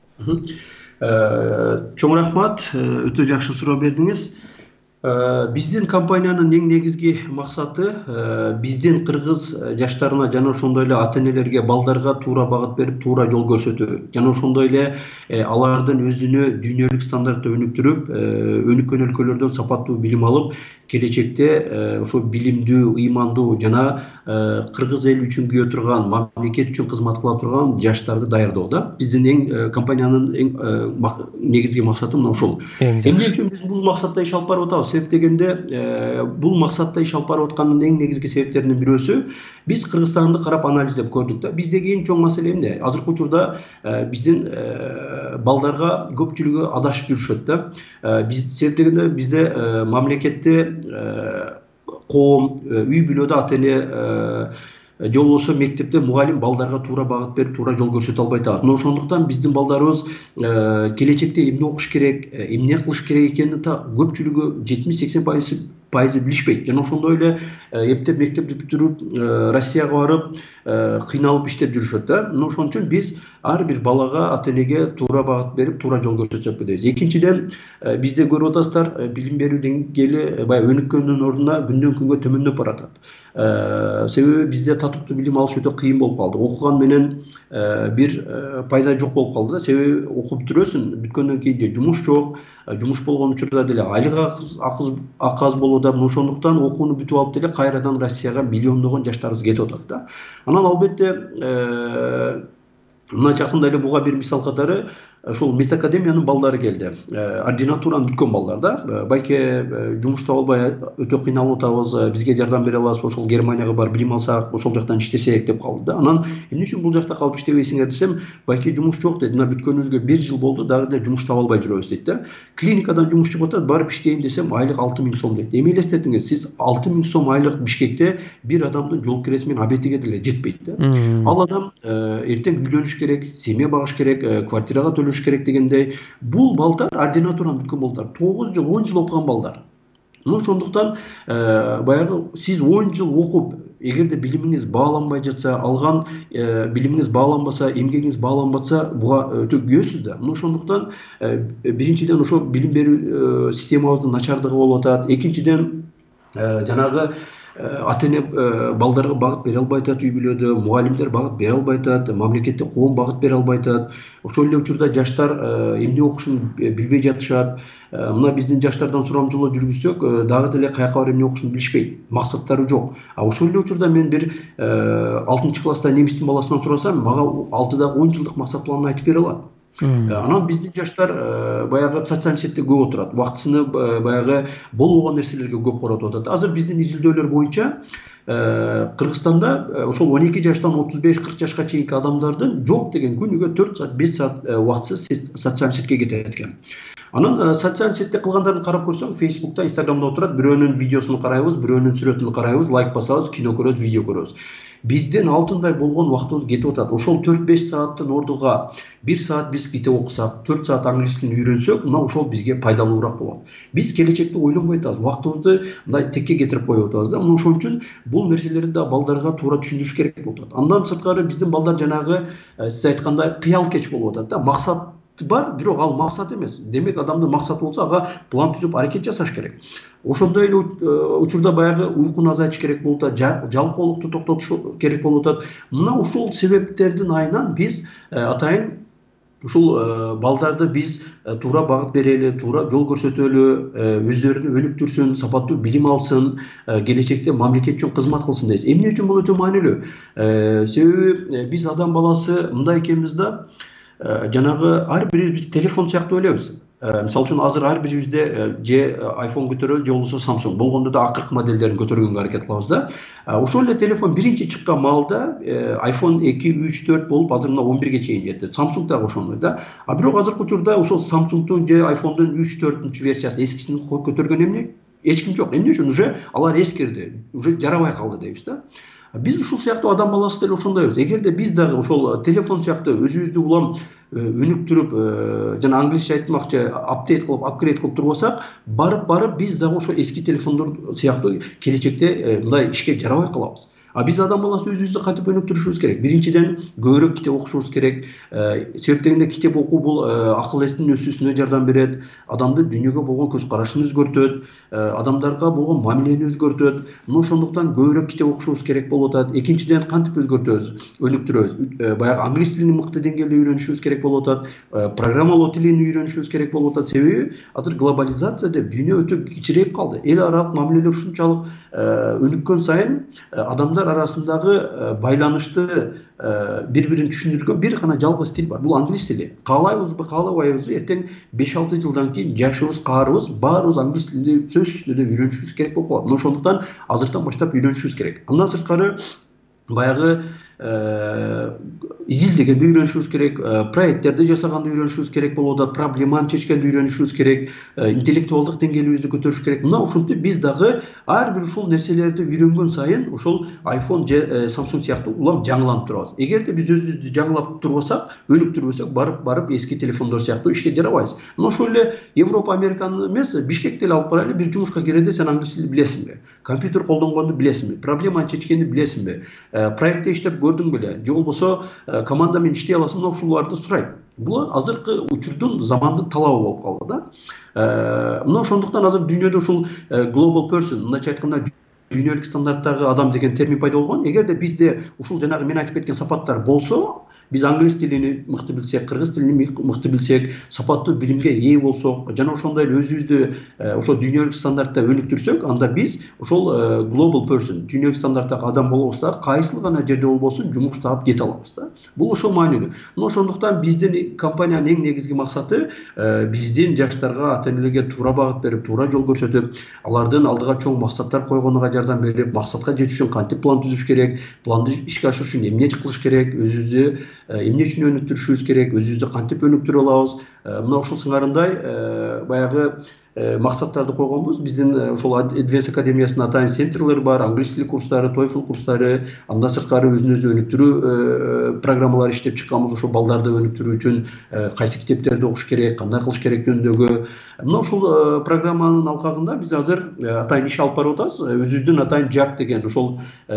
Чоң рахмат, өтө жакшы суроо бердиңиз. Биздин компаниянын эң негизги максаты биздин кыргыз жаштарына жана ошондой эле ата-энелерге, балдарга туура багыт берип, туура жол көрсөтүү. Жана ошондой эле алардын өзүнө дүйнөлүк стандартта өнүктүрүп, өнүккөн өлкөлөрдөн сапаттуу билим алып, келечекте ошо билимдүү, ыймандуу жана кыргыз эли үчүн күйө турган, мамлекет үчүн кызмат кыла турган жаштарды даярдоо да. Биздин эң компаниянын эң негизги максаты мына ошол. Эмне үчүн биз бул максатта иш алып барып атабыз? Себеп дегенде, бул максатта иш алып барып аткандын эң негизги себептеринин бирөөсү, биз Кыргызстанды карап анализдеп көрдүк да. Биздеги эң чоң маселе эмне? Азыркы учурда биздин балдарга көпчүлүгү адашып жүрүшөт да. Биз себеп дегенде бизде мамлекетте коом, үй бүлөдө ата-эне же болбосо мектепте мугалим балдарга туура багыт берип, туура жол көрсөтө албай атат. Но ошондуктан биздин балдарыбыз келечекте эмне окуш керек, эмне кылыш керек экенин көпчүлүгү жетимиш сексен пайызы билишпейт. Жана ошондой эле эптеп мектепти бүтүрүп Россияга барып кыйналып иштеп жүрүшөт да. Но ошон үчүн биз ар бир балага, ата-энеге туура багыт берип, туура жол көрсөтсөк дейбиз. Экинчиден, бизде көрүп атасыздар, билим берүү деңгээли баягы өнүккөндүн ордуна күндөн күнгө төмөндөп баратат. Себеби бизде татыктуу билим алыш өтө кыйын болуп калды. Окуган менен бир пайда жок болуп калды да. Себеби окуп бүтүрөсүң, бүткөндөн кийин же жумуш жок, жумуш болгон учурда деле айлык акы аз болууда. Ошондуктан окууну бүтүп алып деле кайрадан Россияга миллиондогон жаштарыбыз кетип атат да. Анан албетте мына жакында эле буга бир мисал катары ошол медакадемиянын балдары келди. Ординатураны бүткөн балдар да. Байке жумуш таба албай өтө кыйналып атабыз, бизге жардам бере аласызбы, ошол Германияга барып билим алсак, ошол жактан иштесек деп калды да. Анан эмне үчүн бул жакта калып иштебейсиңер десем, байке жумуш жок дейт. Мына бүткөнүбүзгө бир жыл болду, дагы эле жумуш таба албай жүрөбүз дейт да. Клиникадан жумуш чыгып атат, барып иштейм десем, айлык алты миң сом дейт. Эми элестетиңиз, сиз алты миң сом айлык Бишкекте бир адамдын жол киреси менен абетиге деле жетпейт да. Ал адам эртең үйлөнүш керек, семья багыш керек, квартирага төлөш керек дегендей. Бул балдар ординатураны бүткөн балдар, тогуз жыл, он жыл окуган балдар. Ну ошондуктан баягы сиз он жыл окуп, эгерде билимиңиз бааланбай жатса, алган билимиңиз бааланбаса, эмгегиңиз бааланбаса, буга өтө күйөсүз да. Ну ошондуктан биринчиден ошо билим берүү системабыздын начардыгы болуп атат. Экинчиден жанагы ата эне балдарга багыт бере албай атат, үй бүлөдө мугалимдер багыт бере албай атат, мамлекеттик коом багыт бере албай атат. Ошол эле учурда жаштар эмне окушун билбей жатышат. Мына биздин жаштардан сурамжылоо жүргүзсөк, дагы деле каяка барып эмне окушун билишпейт, максаттары жок. А ошол эле учурда мен бир алтынчы класста немистин баласынан сурасам, мага алтыдагы он жылдык максат планын айтып бере алат. Анан биздин жаштар баягы социалдык сетте көп отурат, убактысыны баягы болбогон нерселерге көп коротуп атат. Азыр биздин изилдөөлөр боюнча Кыргызстанда ошол он эки жаштан отуз беш кырк жашка чейинки адамдардын жок деген күнүгө төрт саат беш саат убактысы социалдык сетке кетет экен. Анан социалдык сетте кылгандарын карап көрсөң, Facebook'та, Instagram'da отурат, бирөөнүн видеосун карайбыз, бирөөнүн сүрөтүн карайбыз, лайк басабыз, кино көрөбүз, видео көрөбүз. Бизден алтындай болгон убактыбыз кетип атат. Ошол төрт беш сааттын ордуга бир саат биз китеп окусак, төрт саат англис тилин үйрөнсөк, мына ошол бизге пайдалуураак болот. Биз келечекти ойлонбой атабыз, убактыбызды мындай текке кетирип коюп атабыз да. Мына ошон үчүн бул нерселерди да балдарга туура түшүндүрүш керек болуп атат. Андан сырткары биздин балдар жанагы сиз айткандай кыялкеч болуп атат да. Максат бар, бирок ал максат эмес. Демек адамдын максаты болсо, ага план түзүп аракет жасаш керек. Ошондой эле учурда баягы уйкуну азайтыш керек болуп атат, жалкоолукту токтотуш керек болуп атат. Мына ушул себептердин айынан биз атайын ушул балдарды биз туура багыт берели, туура жол көрсөтөлү, өздөрүнү өнүктүрсүн, сапаттуу билим алсын, келечекте мамлекет үчүн кызмат кылсын дейбиз. Эмне үчүн бул өтө маанилүү? Себеби биз адам баласы мындай экенбиз да, жанагы ар бирибиз телефон сыяктуу ойлойбуз. Мисалы үчүн азыр ар бирибизде же iPhone көтөрөлү, же болбосо Samsung. Болгондо да акыркы модельдерин көтөргөнгө аракет кылабыз да. Ошол эле телефон биринчи чыккан маалда iPhone эки, үч, төрт болуп, азыр мына он бирге чейин жетти. Samsung дагы ошондой да. А бирок азыркы учурда ошол Samsungдун же iPhone'дун үч, төртүнчү версиясы эскисин көтөргөн эмне? Эч ким жок. Эмне үчүн? Уже алар эскирди, уже жарабай калды дейбиз да. Биз ушул сыяктуу адам баласы деле ошондойбуз. Эгерде биз дагы ошол телефон сыяктуу өзүбүздү улам өнүктүрүп, жана англисче айтмакчы апдейт кылып, апгрейд кылып турбасак, барып барып биз дагы ошо эски телефондор сыяктуу келечекте мындай ишке жарабай калабыз. А биз адам баласы өзүбүздү кантип өнүктүрүшүбүз керек? Биринчиден көбүрөөк китеп окушубуз керек. Себеп дегенде китеп окуу бул акыл эстин өсүүсүнө жардам берет, адамдын дүйнөгө болгон көз карашын өзгөртөт, адамдарга болгон мамилени өзгөртөт. Мына ошондуктан көбүрөөк китеп окушубуз керек болуп атат. Экинчиден кантип өзгөртөбүз, өнүктүрөбүз? Баягы англис тилин мыкты деңгээлде үйрөнүшүбүз керек болуп атат. Программалоо тилин үйрөнүшүбүз керек болуп атат. Себеби азыр глобализация деп дүйнө өтө кичирейип калды. Эл аралык мамилелер ушунчалык өнүккөн сайын адамдар арасындагы байланышты бири-бирин түшүндүргөн бир гана жалгыз тил бар. Бул англис тили. Каалайбызбы, каалабайбызбы, эртең беш алты жылдан кийин жашыбыз, каарыбыз баарыбыз англис тилинде сөзсүз түрдө үйрөнүшүбүз керек болуп калат. Ошондуктан азыртан баштап үйрөнүшүбүз керек. Андан сырткары баягы изилдегенди үйрөнүшүбүз керек, проекттерди жасаганды үйрөнүшүбүз керек болуп атат, проблеманы чечкенди үйрөнүшүбүз керек, интеллектуалдык деңгээлибизди көтөрүш керек. Мына ушинтип биз дагы ар бир ушул нерселерди үйрөнгөн сайын ошол iPhone же Samsung сыяктуу улам жаңыланып турабыз. Эгерде биз өзүбүздү жаңылап турбасак, өнүктүрбөсөк, барып барып эски телефондор сыяктуу ишке жарабайбыз. Мына ошол эле Европа, Американы эмес, Бишкекти эле алып карайлы, бир жумушка киргенде сен англис тилди билесиңби? Компьютер колдонгонду билесиңби? Проблеманы чечкенди билесиңби? Проектте иштеп көрдүң беле? Же болбосо команда менен иштей аласың? Мына ушуларды сурайт. Бул азыркы учурдун, замандын талабы болуп калды да. Мына ошондуктан азыр дүйнөдө ушул global person, мындайча айтканда дүйнөлүк стандарттагы адам деген термин пайда болгон. Эгерде бизде ушул жанагы мен айтып кеткен сапаттар болсо, биз англис тилин мыкты билсек, кыргыз тилин мыкты билсек, сапаттуу билимге ээ болсок, жана ошондой эле өзүбүздү ошо дүйнөлүк стандартта өнүктүрсөк, анда биз ошол global person, дүйнөлүк стандарттагы адам болобуз да, кайсыл гана жерде болбосун жумуш таап кете алабыз да. Бул ошол маанилүү. Мына ошондуктан биздин компаниянын эң негизги максаты биздин жаштарга, ата энелерге туура багыт берип, туура жол көрсөтүп, алардын алдыга чоң максаттар койгонуга жардам берип, максатка жетиш үчүн кантип план түзүш керек, планды ишке ашырыш үчүн эмне кылыш керек, өзүбүздү эмне үчүн өнүктүрүшүбүз керек, өзүбүздү кантип өнүктүрө алабыз. Мына ушул сыңарындай баягы максаттарды койгонбуз. Биздин ошол Advance академиясынын атайын центрлери бар, англис тили курстары, TOEFL курстары, андан сырткары өзүн өзү өнүктүрүү программалары иштеп чыкканбыз. Ошол балдарды өнүктүрүү үчүн кайсы китептерди окуш керек, кандай кылыш керек жөнүндөгү. Мына ушул программанын алкагында биз азыр атайын иш алып барып атабыз. Өзүбүздүн атайын жак деген ошол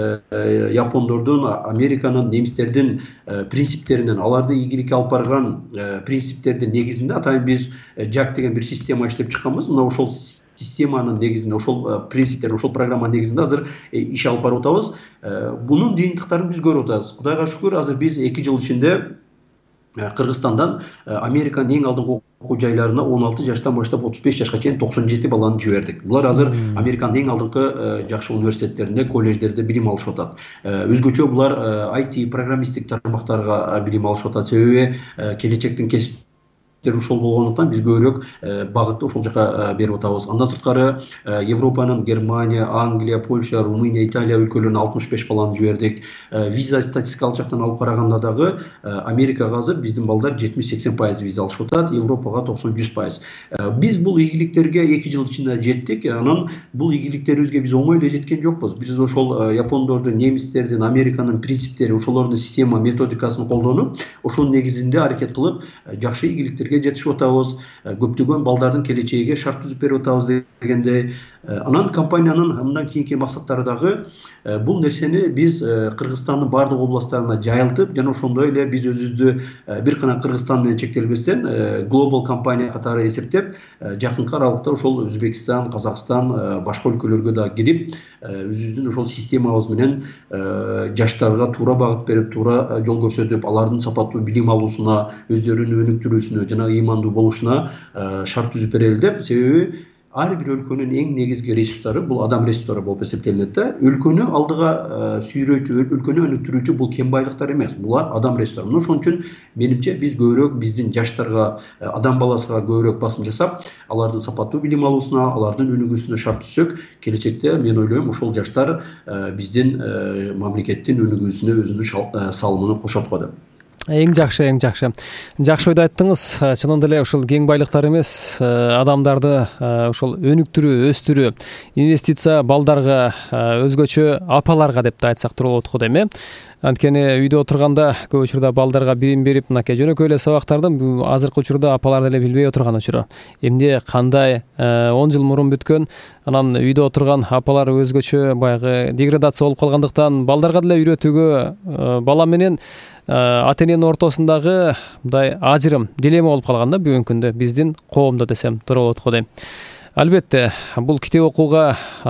япондордун, Американын, немистердин принциптеринен, аларды ийгиликке алып барган принциптердин негизинде атайын биз жак деген бир система иштеп чыкканбыз. Мына ошол системанын негизинде, ошол принциптер, ошол программанын негизинде азыр иш алып барып атабыз. Бунун жыйынтыктарын биз көрүп атабыз. Кудайга шүгүр, азыр биз эки жыл ичинде Кыргызстандан Американын эң алдыңкы окуу жайларына он алты жаштан баштап отуз беш жашка чейин токсон жети баланы жибердик. Булар азыр Американын эң алдыңкы жакшы университеттеринде, колледждерде билим алышып атат. Өзгөчө булар ай ти, программисттик тармактарга билим алышып атат. Себеби келечектин кесип ушул болгондуктан биз көбүрөөк багытты ошол жака берип атабыз. Андан сырткары Европанын Германия, Англия, Польша, Румыния, Италия өлкөлөрүнө алтымыш беш баланы жибердик. Виза статистикалык жактан алып караганда дагы Америкага азыр биздин балдар жетимиш сексен пайыз виза алышып атат, Европага токсон жүз пайыз. Биз бул ийгиликтерге эки жыл ичинде жеттик. Анан бул ийгиликтерибизге биз оңой эле жеткен жокпуз. Биз ошол япондордун, немистердин, Американын принциптери, ошолордун система, методикасын колдонуп, ошонун негизинде аракет кылып, жакшы ийгиликтерге жетишип атабыз. Көптөгөн балдардын келечегиге шарт түзүп берип атабыз дегендей. Анан компаниянын мындан кийинки максаттары дагы бул нерсени биз Кыргызстандын бардык областтарына жайылтып, жана ошондой эле биз өзүбүздү бир гана Кыргызстан менен чектелбестен глобал компания катары эсептеп, жакынкы аралыкта ошол Өзбекстан, Казакстан, башка өлкөлөргө да кирип, өзүбүздүн ошол системабыз менен жаштарга туура багыт берип, туура жол көрсөтүп, алардын сапаттуу билим алуусуна, өздөрүнүн өнүктүрүүсүнө жана ыймандуу болушуна шарт түзүп берели деп. Себеби ар бир өлкөнүн эң негизги ресурстары бул адам ресурстары болуп эсептелинет да. Өлкөнү алдыга сүйрөөчү, өлкөнү өнүктүрүүчү бул кен байлыктар эмес, булар адам ресурстары. Мына ошон үчүн менимче биз көбүрөөк биздин жаштарга, адам баласына көбүрөөк басым жасап, алардын сапаттуу билим алуусуна, алардын өнүгүүсүнө шарт түзсөк, келечекте мен ойлойм ошол жаштар биздин мамлекеттин өнүгүүсүнө өзүнүн салымын кошот го деп. Эң жакшы, эң жакшы. Жакшы ойду айттыңыз. Чынында эле ушул кең байлыктар эмес, адамдарды ошол өнүктүрүү, өстүрүү, инвестиция балдарга, өзгөчө апаларга деп да айтсак туура болот го дейм, э? Анткени үйдө отурганда көп учурда балдарга билим берип, мынакей жөнөкөй эле сабактардын азыркы учурда апалар деле билбей отурган учуру. Эмне кандай он жыл мурун бүткөн, анан үйдө отурган апалар өзгөчө баягы деградация болуп калгандыктан балдарга деле үйрөтүүгө бала менен ата эненин ортосундагы мындай ажырым, дилемма болуп калган да бүгүнкү күндө биздин коомдо десем туура болот го дейм. Албетте, бул китеп окууга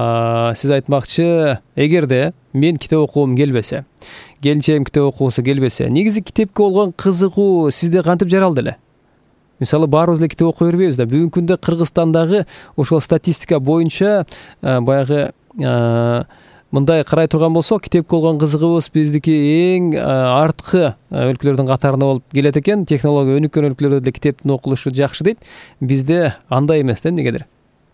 сиз айтмакчы, эгерде мен китеп окугум келбесе, келинчегим китеп окуусу келбесе, негизи китепке болгон кызыгуу сизде кантип жаралды эле? Мисалы, баарыбыз эле китеп окуй бербейбиз да. Бүгүнкү күндө Кыргызстандагы ошол статистика боюнча баягы мындай карай турган болсок, китепке болгон кызыгыбыз биздики эң арткы өлкөлөрдүн катарында болуп келет экен. Технология өнүккөн өлкөлөрдө деле китептин окулушу жакшы дейт. Бизде андай эмес да, эмнегедир?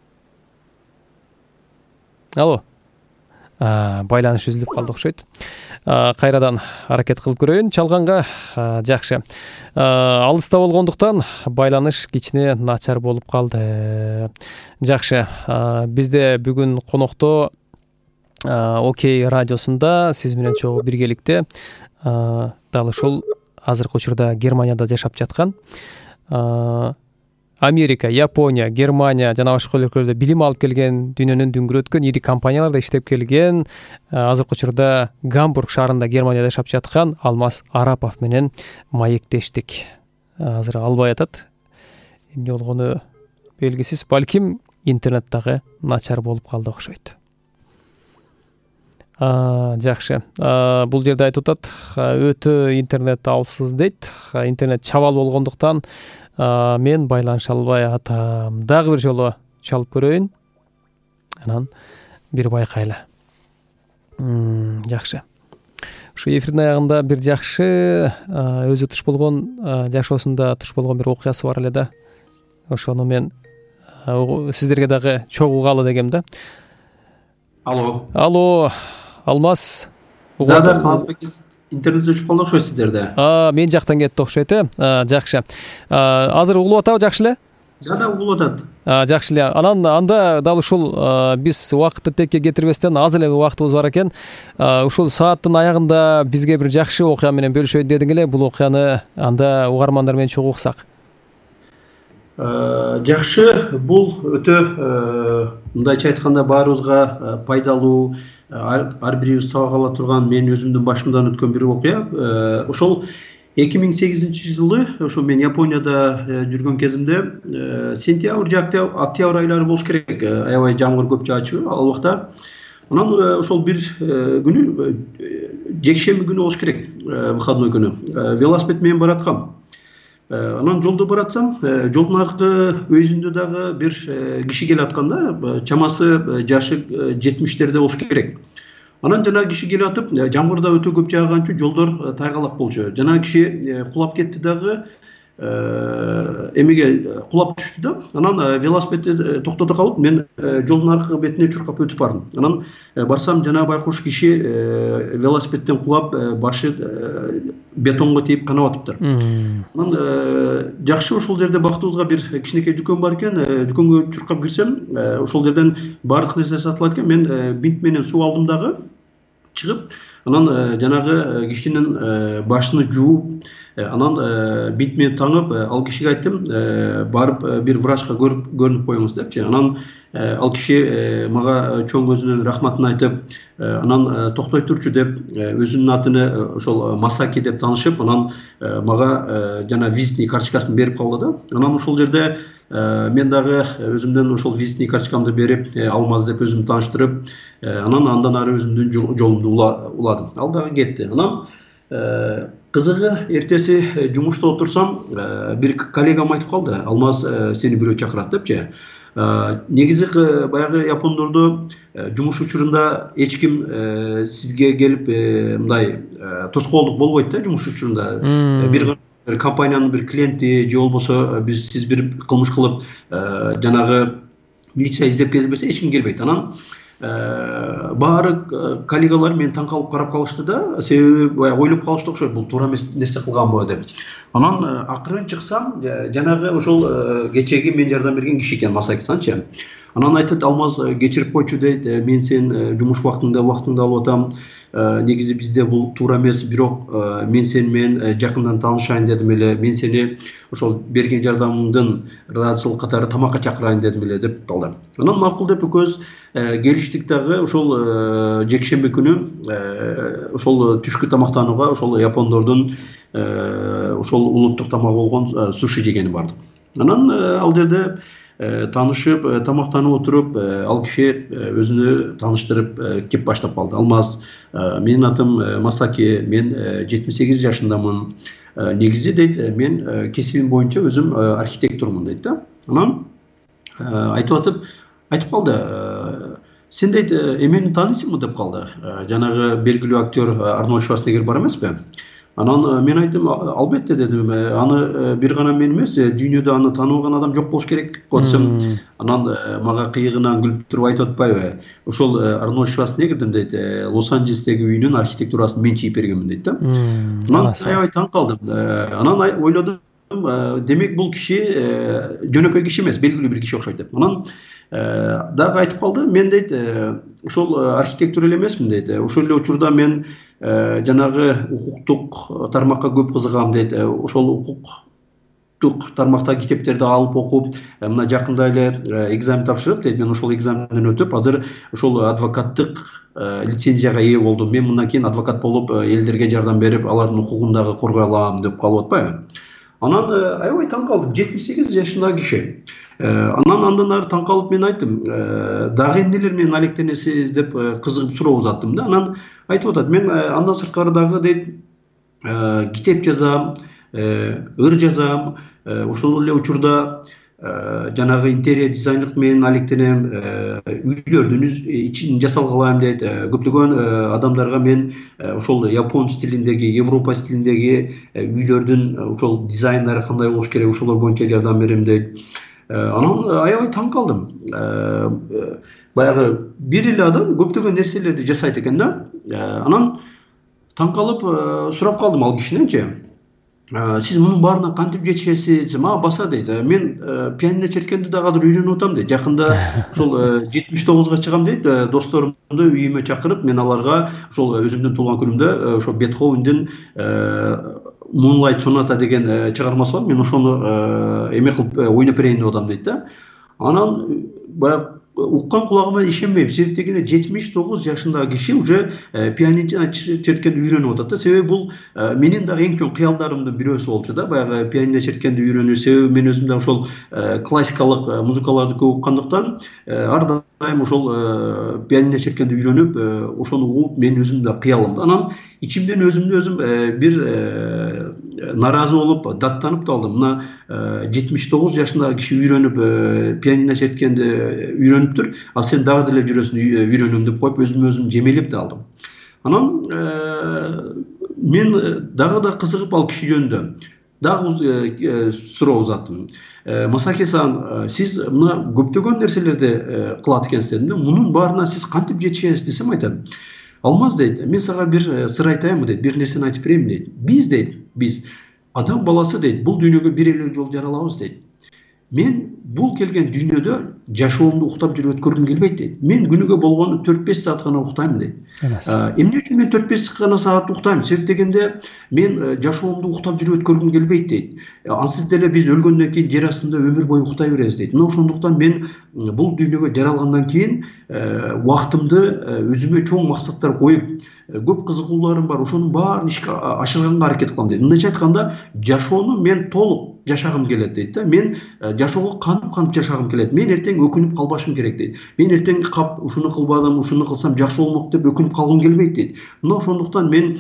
Алло. Байланыш үзүлүп калды окшойт. Кайрадан аракет кылып көрөйүн. Чалганга жакшы. Алыста болгондуктан байланыш кичине начар болуп калды. Жакшы. Бизде бүгүн конокто Окей радиосунда сиз менен чогуу биргеликте дал ушул азыркы учурда Германияда жашап жаткан, Америка, Япония, Германия жана башка өлкөлөрдө билим алып келген, дүйнөнүн дүңгүрөткөн ири компанияларда иштеп келген, азыркы учурда Гамбург шаарында Германияда жашап жаткан Алмаз Арапов менен маектештик. Азыр албай атат. Эмне болгону белгисиз, балким интернет дагы начар болуп калды окшойт. Жакшы. Бул жерде айтып атат, өтө интернет алсыз дейт. Интернет чабал болгондуктан мен байланыша албай атам. Дагы бир жолу чалып көрөйүн. Анан бир байкайлы. Жакшы. Ушу эфирдин аягында бир жакшы өзү туш болгон, жашоосунда туш болгон бир окуясы бар эле да. Ошону мен сиздерге дагы чогуу угалы дегем да. Алло. Алло, Алмаз. Да, да, интернет өчүп калды окшойт сиздерде. Мен жактан кетти окшойт э. Жакшы. Азыр угулуп атабы, жакшы эле? Да, да, угулуп атат. Жакшы эле. Анан анда дал ушул биз убакытты текке кетирбестен аз эле убактыбыз бар экен. Ушул сааттын аягында бизге бир жакшы окуя менен бөлүшөйт дедиң эле. Бул окуяны анда угармандар менен чогуу уксак. Жакшы, бул өтө мындайча айтканда баарыбызга пайдалуу, ар бирибиз сабак ала турган, мен өзүмдүн башымдан өткөн бир окуя. Ошол эки миң сегизинчи жылы ошо мен Японияда жүргөн кезимде сентябрь же октябрь айлары болуш керек. Аябай жамгыр көп жаачу ал убакта. Анан ошол бир күнү жекшемби күнү болуш керек, выходной күнү. Велосипед менен бараткам. Анан жолдо баратсам, жолдун аркы өзүндө дагы бир киши келаткан да, чамасы жашы жетимиштерде болуш керек. Анан жана киши келатып, жамгыр да өтө көп жааган үчүн жолдор тайгалак болчу. Жана киши кулап кетти дагы, эмеге кулап түштү да. Анан велосипедди токтото калып, мен жолдун аркы бетине чуркап өтүп бардым. Анан барсам, жана байкуш киши велосипедден кулап, башы бетонго тийип канап атыптыр. Анан жакшы, ошол жерде бактыбызга бир кичинекей дүкөн бар экен. Дүкөнгө чуркап кирсем, ошол жерден баардык нерсе сатылат экен. Мен бинт менен суу алдым дагы, чыгып, анан жанагы кишинин башын жууп, анан бинт менен таңып, ал кишиге айттым, барып бир врачка көрүнүп коюңуз депчи. Анан ал киши мага чоң көзүнөн рахматын айтып, анан токтой турчу деп, өзүнүн атыны ошол Масаки деп таанышып, анан мага жана визитный карточкасын берип калды да. Анан ошол жерде мен дагы өзүмдөн ошол визитный карточкамды берип, Алмаз деп өзүмдү тааныштырып, анан андан ары өзүмдүн жолумду уладым. Ал дагы кетти. Анан кызыгы, эртеси жумушта отурсам, бир коллегам айтып калды, Алмаз, сени бирөө чакырат депчи. Негизи баягы япондордо жумуш учурунда эч ким сизге келип мындай тоскоолдук болбойт да, жумуш учурунда. Бир компаниянын бир клиенти же болбосо биз сиз бир кылмыш кылып жанагы милиция издеп келбесе эч ким келбейт. Анан баары коллегалар мени таң калып карап калышты да, себеби ойлоп калышты окшойт, бул туура эмес нерсе кылганбы деп. Анан акырын чыксам, жанагы ошол кечеги мен жардам берген киши экен, Масаки-санчы. Анан айтат, Алмаз, кечирип койчу дейт, мен сен жумуш убактыңда убактыңда алып атам. Негизи бизде бул туура эмес, бирок мен сени менен жакындан таанышайын дедим эле. Мен сени ошол берген жардамыңдын ыраазычылык катары тамакка чакырайын дедим эле деп калды. Анан макул деп экөөбүз келиштик дагы ошол жекшемби күнү ошол түшкү тамактанууга ошол япондордун ошол улуттук тамагы болгон суши жегени бардык. Анан ал жерде таанышып, тамактанып отуруп, ал киши өзүнү тааныштырып кеп баштап калды. Алмаз, менин атым Масаки, мен жетимиш сегиз жашындамын. Негизи дейт, мен кесибим боюнча өзүм архитектормун дейт да. Анан айтып атып, айтып калды, сен дейт, эмени тааныйсыңбы деп калды. Жанагы белгилүү актер Арнольд Шварценеггер бар эмеспи? Анан мен айттым, албетте дедим, аны бир гана мен эмес, дүйнөдө аны тааныбаган адам жок болуш керек десем. Анан мага кыйыгынан күлүп туруп айтып атпайбы? Ошол Арнольд Шварценеггердин дейт, Лос-Анджелестеги үйүнүн архитектурасын мен чийип бергенмин дейт да. Анан аябай таң калдым. Анан ойлодум, демек бул киши жөнөкөй киши эмес, белгилүү бир киши окшойт деп. Анан дагы айтып калды, мен дейт, ошол архитектор эле эмесмин дейт. Ошол эле учурда мен жанагы укуктук тармакка көп кызыгам дейт. Ошол укуктук тармактагы китептерди алып окуп, мына жакында эле экзамен тапшырып дейт. Мен ошол экзаменден өтүп, азыр ошол адвокаттык лицензияга ээ болдум. Мен мындан кийин адвокат болуп, элдерге жардам берип, алардын укугун дагы коргой алам деп калып атпайбы? Анан аябай таң калдым. жетимиш сегиз жашындагы киши. Анан андан ары таң калып мен айттым, дагы эмнелер менен алектенесиз деп кызыгып суроо узаттым да. Анан айтып атат, мен андан сырткары дагы дейт китеп жазам, ыр жазам, ошол эле учурда жанагы интерьер дизайнерлык менен алектенем, үйлөрдүн ичин жасалгалайм дейт. Көптөгөн адамдарга мен ошол япон стилиндеги, Европа стилиндеги үйлөрдүн ошол дизайндары кандай болуш керек, ошолор боюнча жардам берем дейт. Анан аябай таң калдым. Баягы бир эле адам көптөгөн нерселерди жасайт экен да. Анан таң калып сурап калдым ал кишиненчи. Сиз мунун баарына кантип жетишесиз? Мага баса дейт. Мен пианино черткенди дагы азыр үйрөнүп атам дейт. Жакында ошол жетимиш тогузга чыгам дейт. Досторумду үйүмө чакырып, мен аларга ошол өзүмдүн туулган күнүмдө ошо Бетховендин Moonlight Sonata деген чыгармасы бар. Мен ошону эме кылып ойноп берейин деп атам дейт да. Анан баягы уккан кулагыма ишенбейм. Себеп дегенде жетимиш тогуз жашындагы киши уже пианино черткенди үйрөнүп атат да. Себеби бул менин дагы эң чоң кыялдарымдын бирөөсү болчу да. Баягы пианино черткенди үйрөнүү. Себеби мен өзүм да ошол классикалык музыкаларды көп уккандыктан ар дайым ошол пианино черткенди үйрөнүп, ошону угуп мен өзүм да кыялым. Анан ичимден өзүмдү өзүм бир наразы болуп, даттанып да алдым. Мына жетимиш тогуз жашындагы киши үйрөнүп, пианино черткенди үйрөнүптүр. А сен дагы деле жүрөсүң үйрөнөм деп коюп, өзүм өзүм жемелеп да алдым. Анан мен дагы да кызыгып ал киши жөнүндө дагы суроо узаттым. Масаки-сан, сиз мына көптөгөн нерселерди кылат экенсиз дедим. Мунун баарына сиз кантип жетишесиз десем айтат. Алмаз дейт, мен сага бир сыр айтайынбы дейт, бир нерсени айтып берейин дейт. Биз дейт, биз адам баласы дейт, бул дүйнөгө бир эле жолу жаралабыз дейт. Мен бул келген дүйнөдө жашоомду уктап жүрүп өткөргүм келбейт дейт. Мен күнүгө болгону төрт беш саат гана уктайм дейт. Эмне үчүн мен төрт беш гана саат уктайм? Себеп дегенде мен жашоомду уктап жүрүп өткөргүм келбейт дейт. Ансыз деле биз өлгөндөн кийин жер астында өмүр бою уктай беребиз дейт. Мына ошондуктан мен бул дүйнөгө жаралгандан кийин убактымды өзүмө чоң максаттар коюп, көп кызыгууларым бар, ошонун баарын ишке ашырганга аракет кылам дейт. Мындайча айтканда, жашоону мен толук жашагым келет дейт да. Мен жашоого канып-канып жашагым келет. Мен эртең өкүнүп калбашым керек дейт. Мен эртең кап ушуну кылбадым, ушуну кылсам жакшы болмок деп өкүнүп калгым келбейт дейт. Мына ошондуктан мен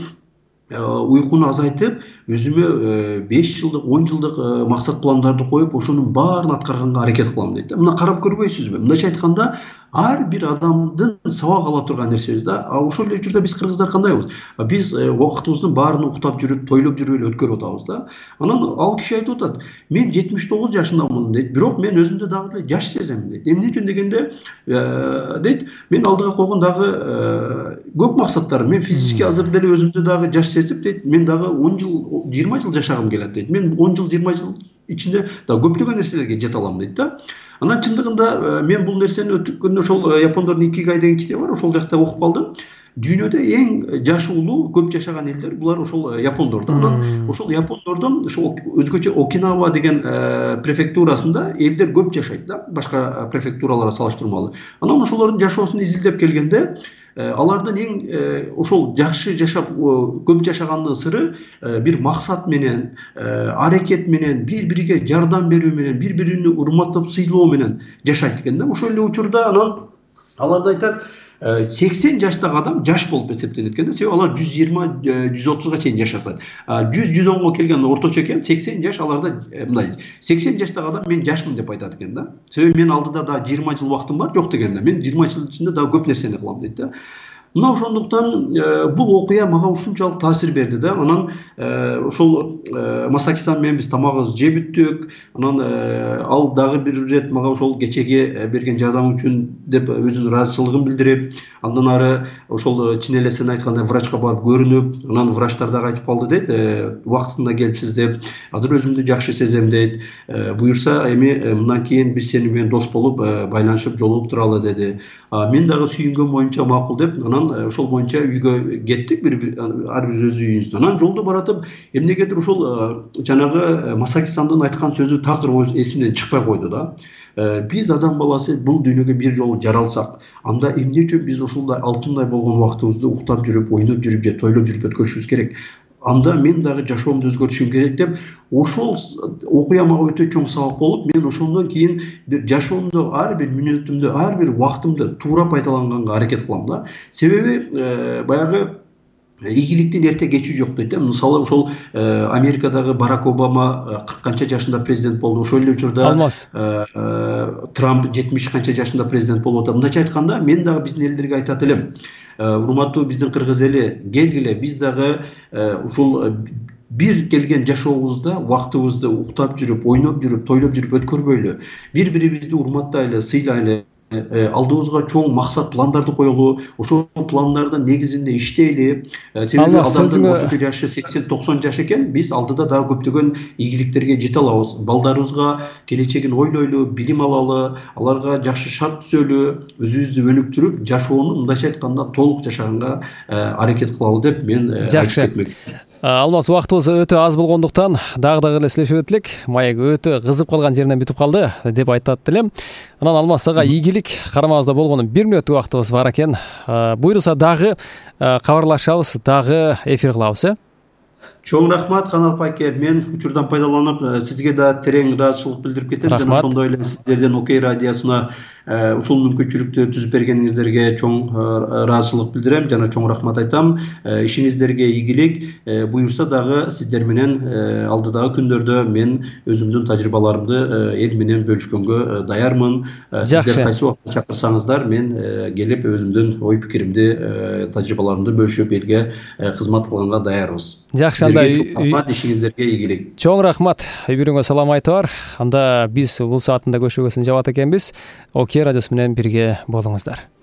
уйкуну азайтып, өзүмө беш жылдык, он жылдык максат пландарды коюп, ошонун баарын аткарганга аракет кылам дейт. Мына карап көрбөйсүзбү? Мындайча айтканда, ар бир адамдын сабак ала турган нерсебиз да. Ошол эле учурда биз кыргыздар кандайбыз? Биз убактыбыздын баарын уктап жүрүп, тойлоп жүрүп эле өткөрүп атабыз да. Анан ал киши айтып атат, мен жетимиш тогуз жашындамын дейт, бирок мен өзүмдү дагы эле жаш сезем дейт. Эмне үчүн дегенде, дейт, мен алдыга койгон дагы көп максаттарым, мен физически азыр деле өзүмдү дагы жаш сезип дейт, мен дагы он жыл, жыйырма жыл жашагым келет дейт. Мен он жыл, жыйырма жыл ичинде дагы көптөгөн нерселерге жете алам дейт да. Анан чындыгында мен бул нерсени өткөндө ошол япондордун Икигай деген китеби бар, ошол жакта окуп калдым. Дүйнөдө эң жаш улуу, көп жашаган элдер булар ошол япондор да. Анан ошол япондордун ошол өзгөчө Окинава деген префектурасында элдер көп жашайт да, башка префектураларга салыштырмалуу. Анан ошолордун жашоосун изилдеп келгенде, алардын эң ошол жакшы жашап, көп жашаганынын сыры бир максат менен, аракет менен, бири-бириге жардам берүү менен, бири-бирини урматтап сыйлоо менен жашайт экен да. Ошол эле учурда анан алар айтат, сексен жаштагы адам жаш болуп эсептелет экен да. Себеби алар жүз жыйырма, жүз отузга чейин жашатат. жүз, жүз онго келген орточо экен, сексен жаш аларда мындай. сексен жаштагы адам мен жашмын деп айтат экен да. Себеби мен алдыда да жыйырма жыл убактым бар, жок дегенде. Мен жыйырма жыл ичинде дагы көп нерсени кылам дейт да. Мына ошондуктан бул окуя мага ушунчалык таасир берди да. Анан ошол Масаки-сан менен биз тамагыбызды жеп бүттүк. Анан ал дагы бир рет мага ошол кечеги берген жардамы үчүн деп өзүнүн ыраазычылыгын билдирип, андан ары ошол чын эле сен айткандай врачка барып көрүнүп, анан врачтар дагы айтып калды дейт, убактында келипсиз деп, азыр өзүмдү жакшы сезем дейт. Буюрса эми мындан кийин биз сени менен дос болуп, байланышып, жолугуп туралы деди. Мен дагы сүйүнгөн боюнча макул деп, анан ошол боюнча үйгө кеттик, бир ар бир өз үйүбүздө. Анан жолдо баратып, эмнегедир ошол жанагы Масаки-сандын айткан сөзү такыр эсимден чыкпай койду да. Биз адам баласы бул дүйнөгө бир жолу жаралсак, анда эмне үчүн биз ошолдай алтындай болгон убактыбызды уктап жүрүп, ойноп жүрүп же тойлоп жүрүп өткөрүшүбүз керек? анда мен дагы жашоомду өзгөртүшүм керек деп ошол окуя мага өтө чоң сабак болуп, мен ошондон кийин бир жашоомдо ар бир мүнөтүмдү, ар бир убактымды туура пайдаланганга аракет кылам да. Себеби баягы ийгиликтин эрте кечи жок дейт. Мисалы ошол Америкадагы Барак Обама кырк канча жашында президент болду. Ошол эле учурда Алмаз Трамп жетимиш канча жашында президент болуп атат. Мындайча айтканда, мен дагы биздин элдерге айтат элем. Урматтуу биздин кыргыз эли, келгиле биз дагы ушул бир келген жашообузда убактыбызды уктап жүрүп, ойноп жүрүп, тойлоп жүрүп өткөрбөйлү. Бири-бирибизди урматтайлы, сыйлайлы. Алдыбызга чоң максат, пландарды коелу, ошол пландардын негизинде иштейли. Себеби адамдын орточо жашы сексен токсон жаш экен, биз алдыда дагы көптөгөн ийгиликтерге жете алабыз. Балдарыбызга келечегин ойлойлу, билим алалы, аларга жакшы шарт түзөлү, өзүбүздү өнүктүрүп, жашоону мындайча айтканда толук жашаганга аракет кылалы деп мен айтып кетмекчимин. Алмаз, убактыбыз өтө аз болгондуктан дагы дагы эле сүйлөшүп өтөлүк. Маек өтө кызып калган жеринен бүтүп калды деп айтат элем. Анан Алмаз ага ийгилик, карамагыбызда болгону бир мүнөт убактыбыз бар экен. Буйруса дагы кабарлашабыз, дагы эфир кылабыз, э? Чоң рахмат Канат байке. Мен учурдан пайдаланып сизге да терең ыраазычылык билдирип кетем. Жана ошондой эле сиздерден Окей радиосуна ушул мүмкүнчүлүктү түзүп бергениңиздерге чоң ыраазычылык билдирем жана чоң рахмат айтам. Ишиңиздерге ийгилик. Буюрса дагы сиздер менен алдыдагы күндөрдө мен өзүмдүн тажрыйбаларымды эл менен бөлүшкөнгө даярмын. Сиздер кайсы убакта чакырсаңыздар, мен келип өзүмдүн ой пикиримди, тажрыйбаларымды бөлүшүп элге кызмат кылганга даярбыз. Жакшы, анда ишиңиздерге ийгилик. Чоң рахмат. Үй бүлөңө салам айтып бар. Анда биз бул саатында көшөгөсүн жабат экенбиз. Окей радиосу менен бирге болуңуздар.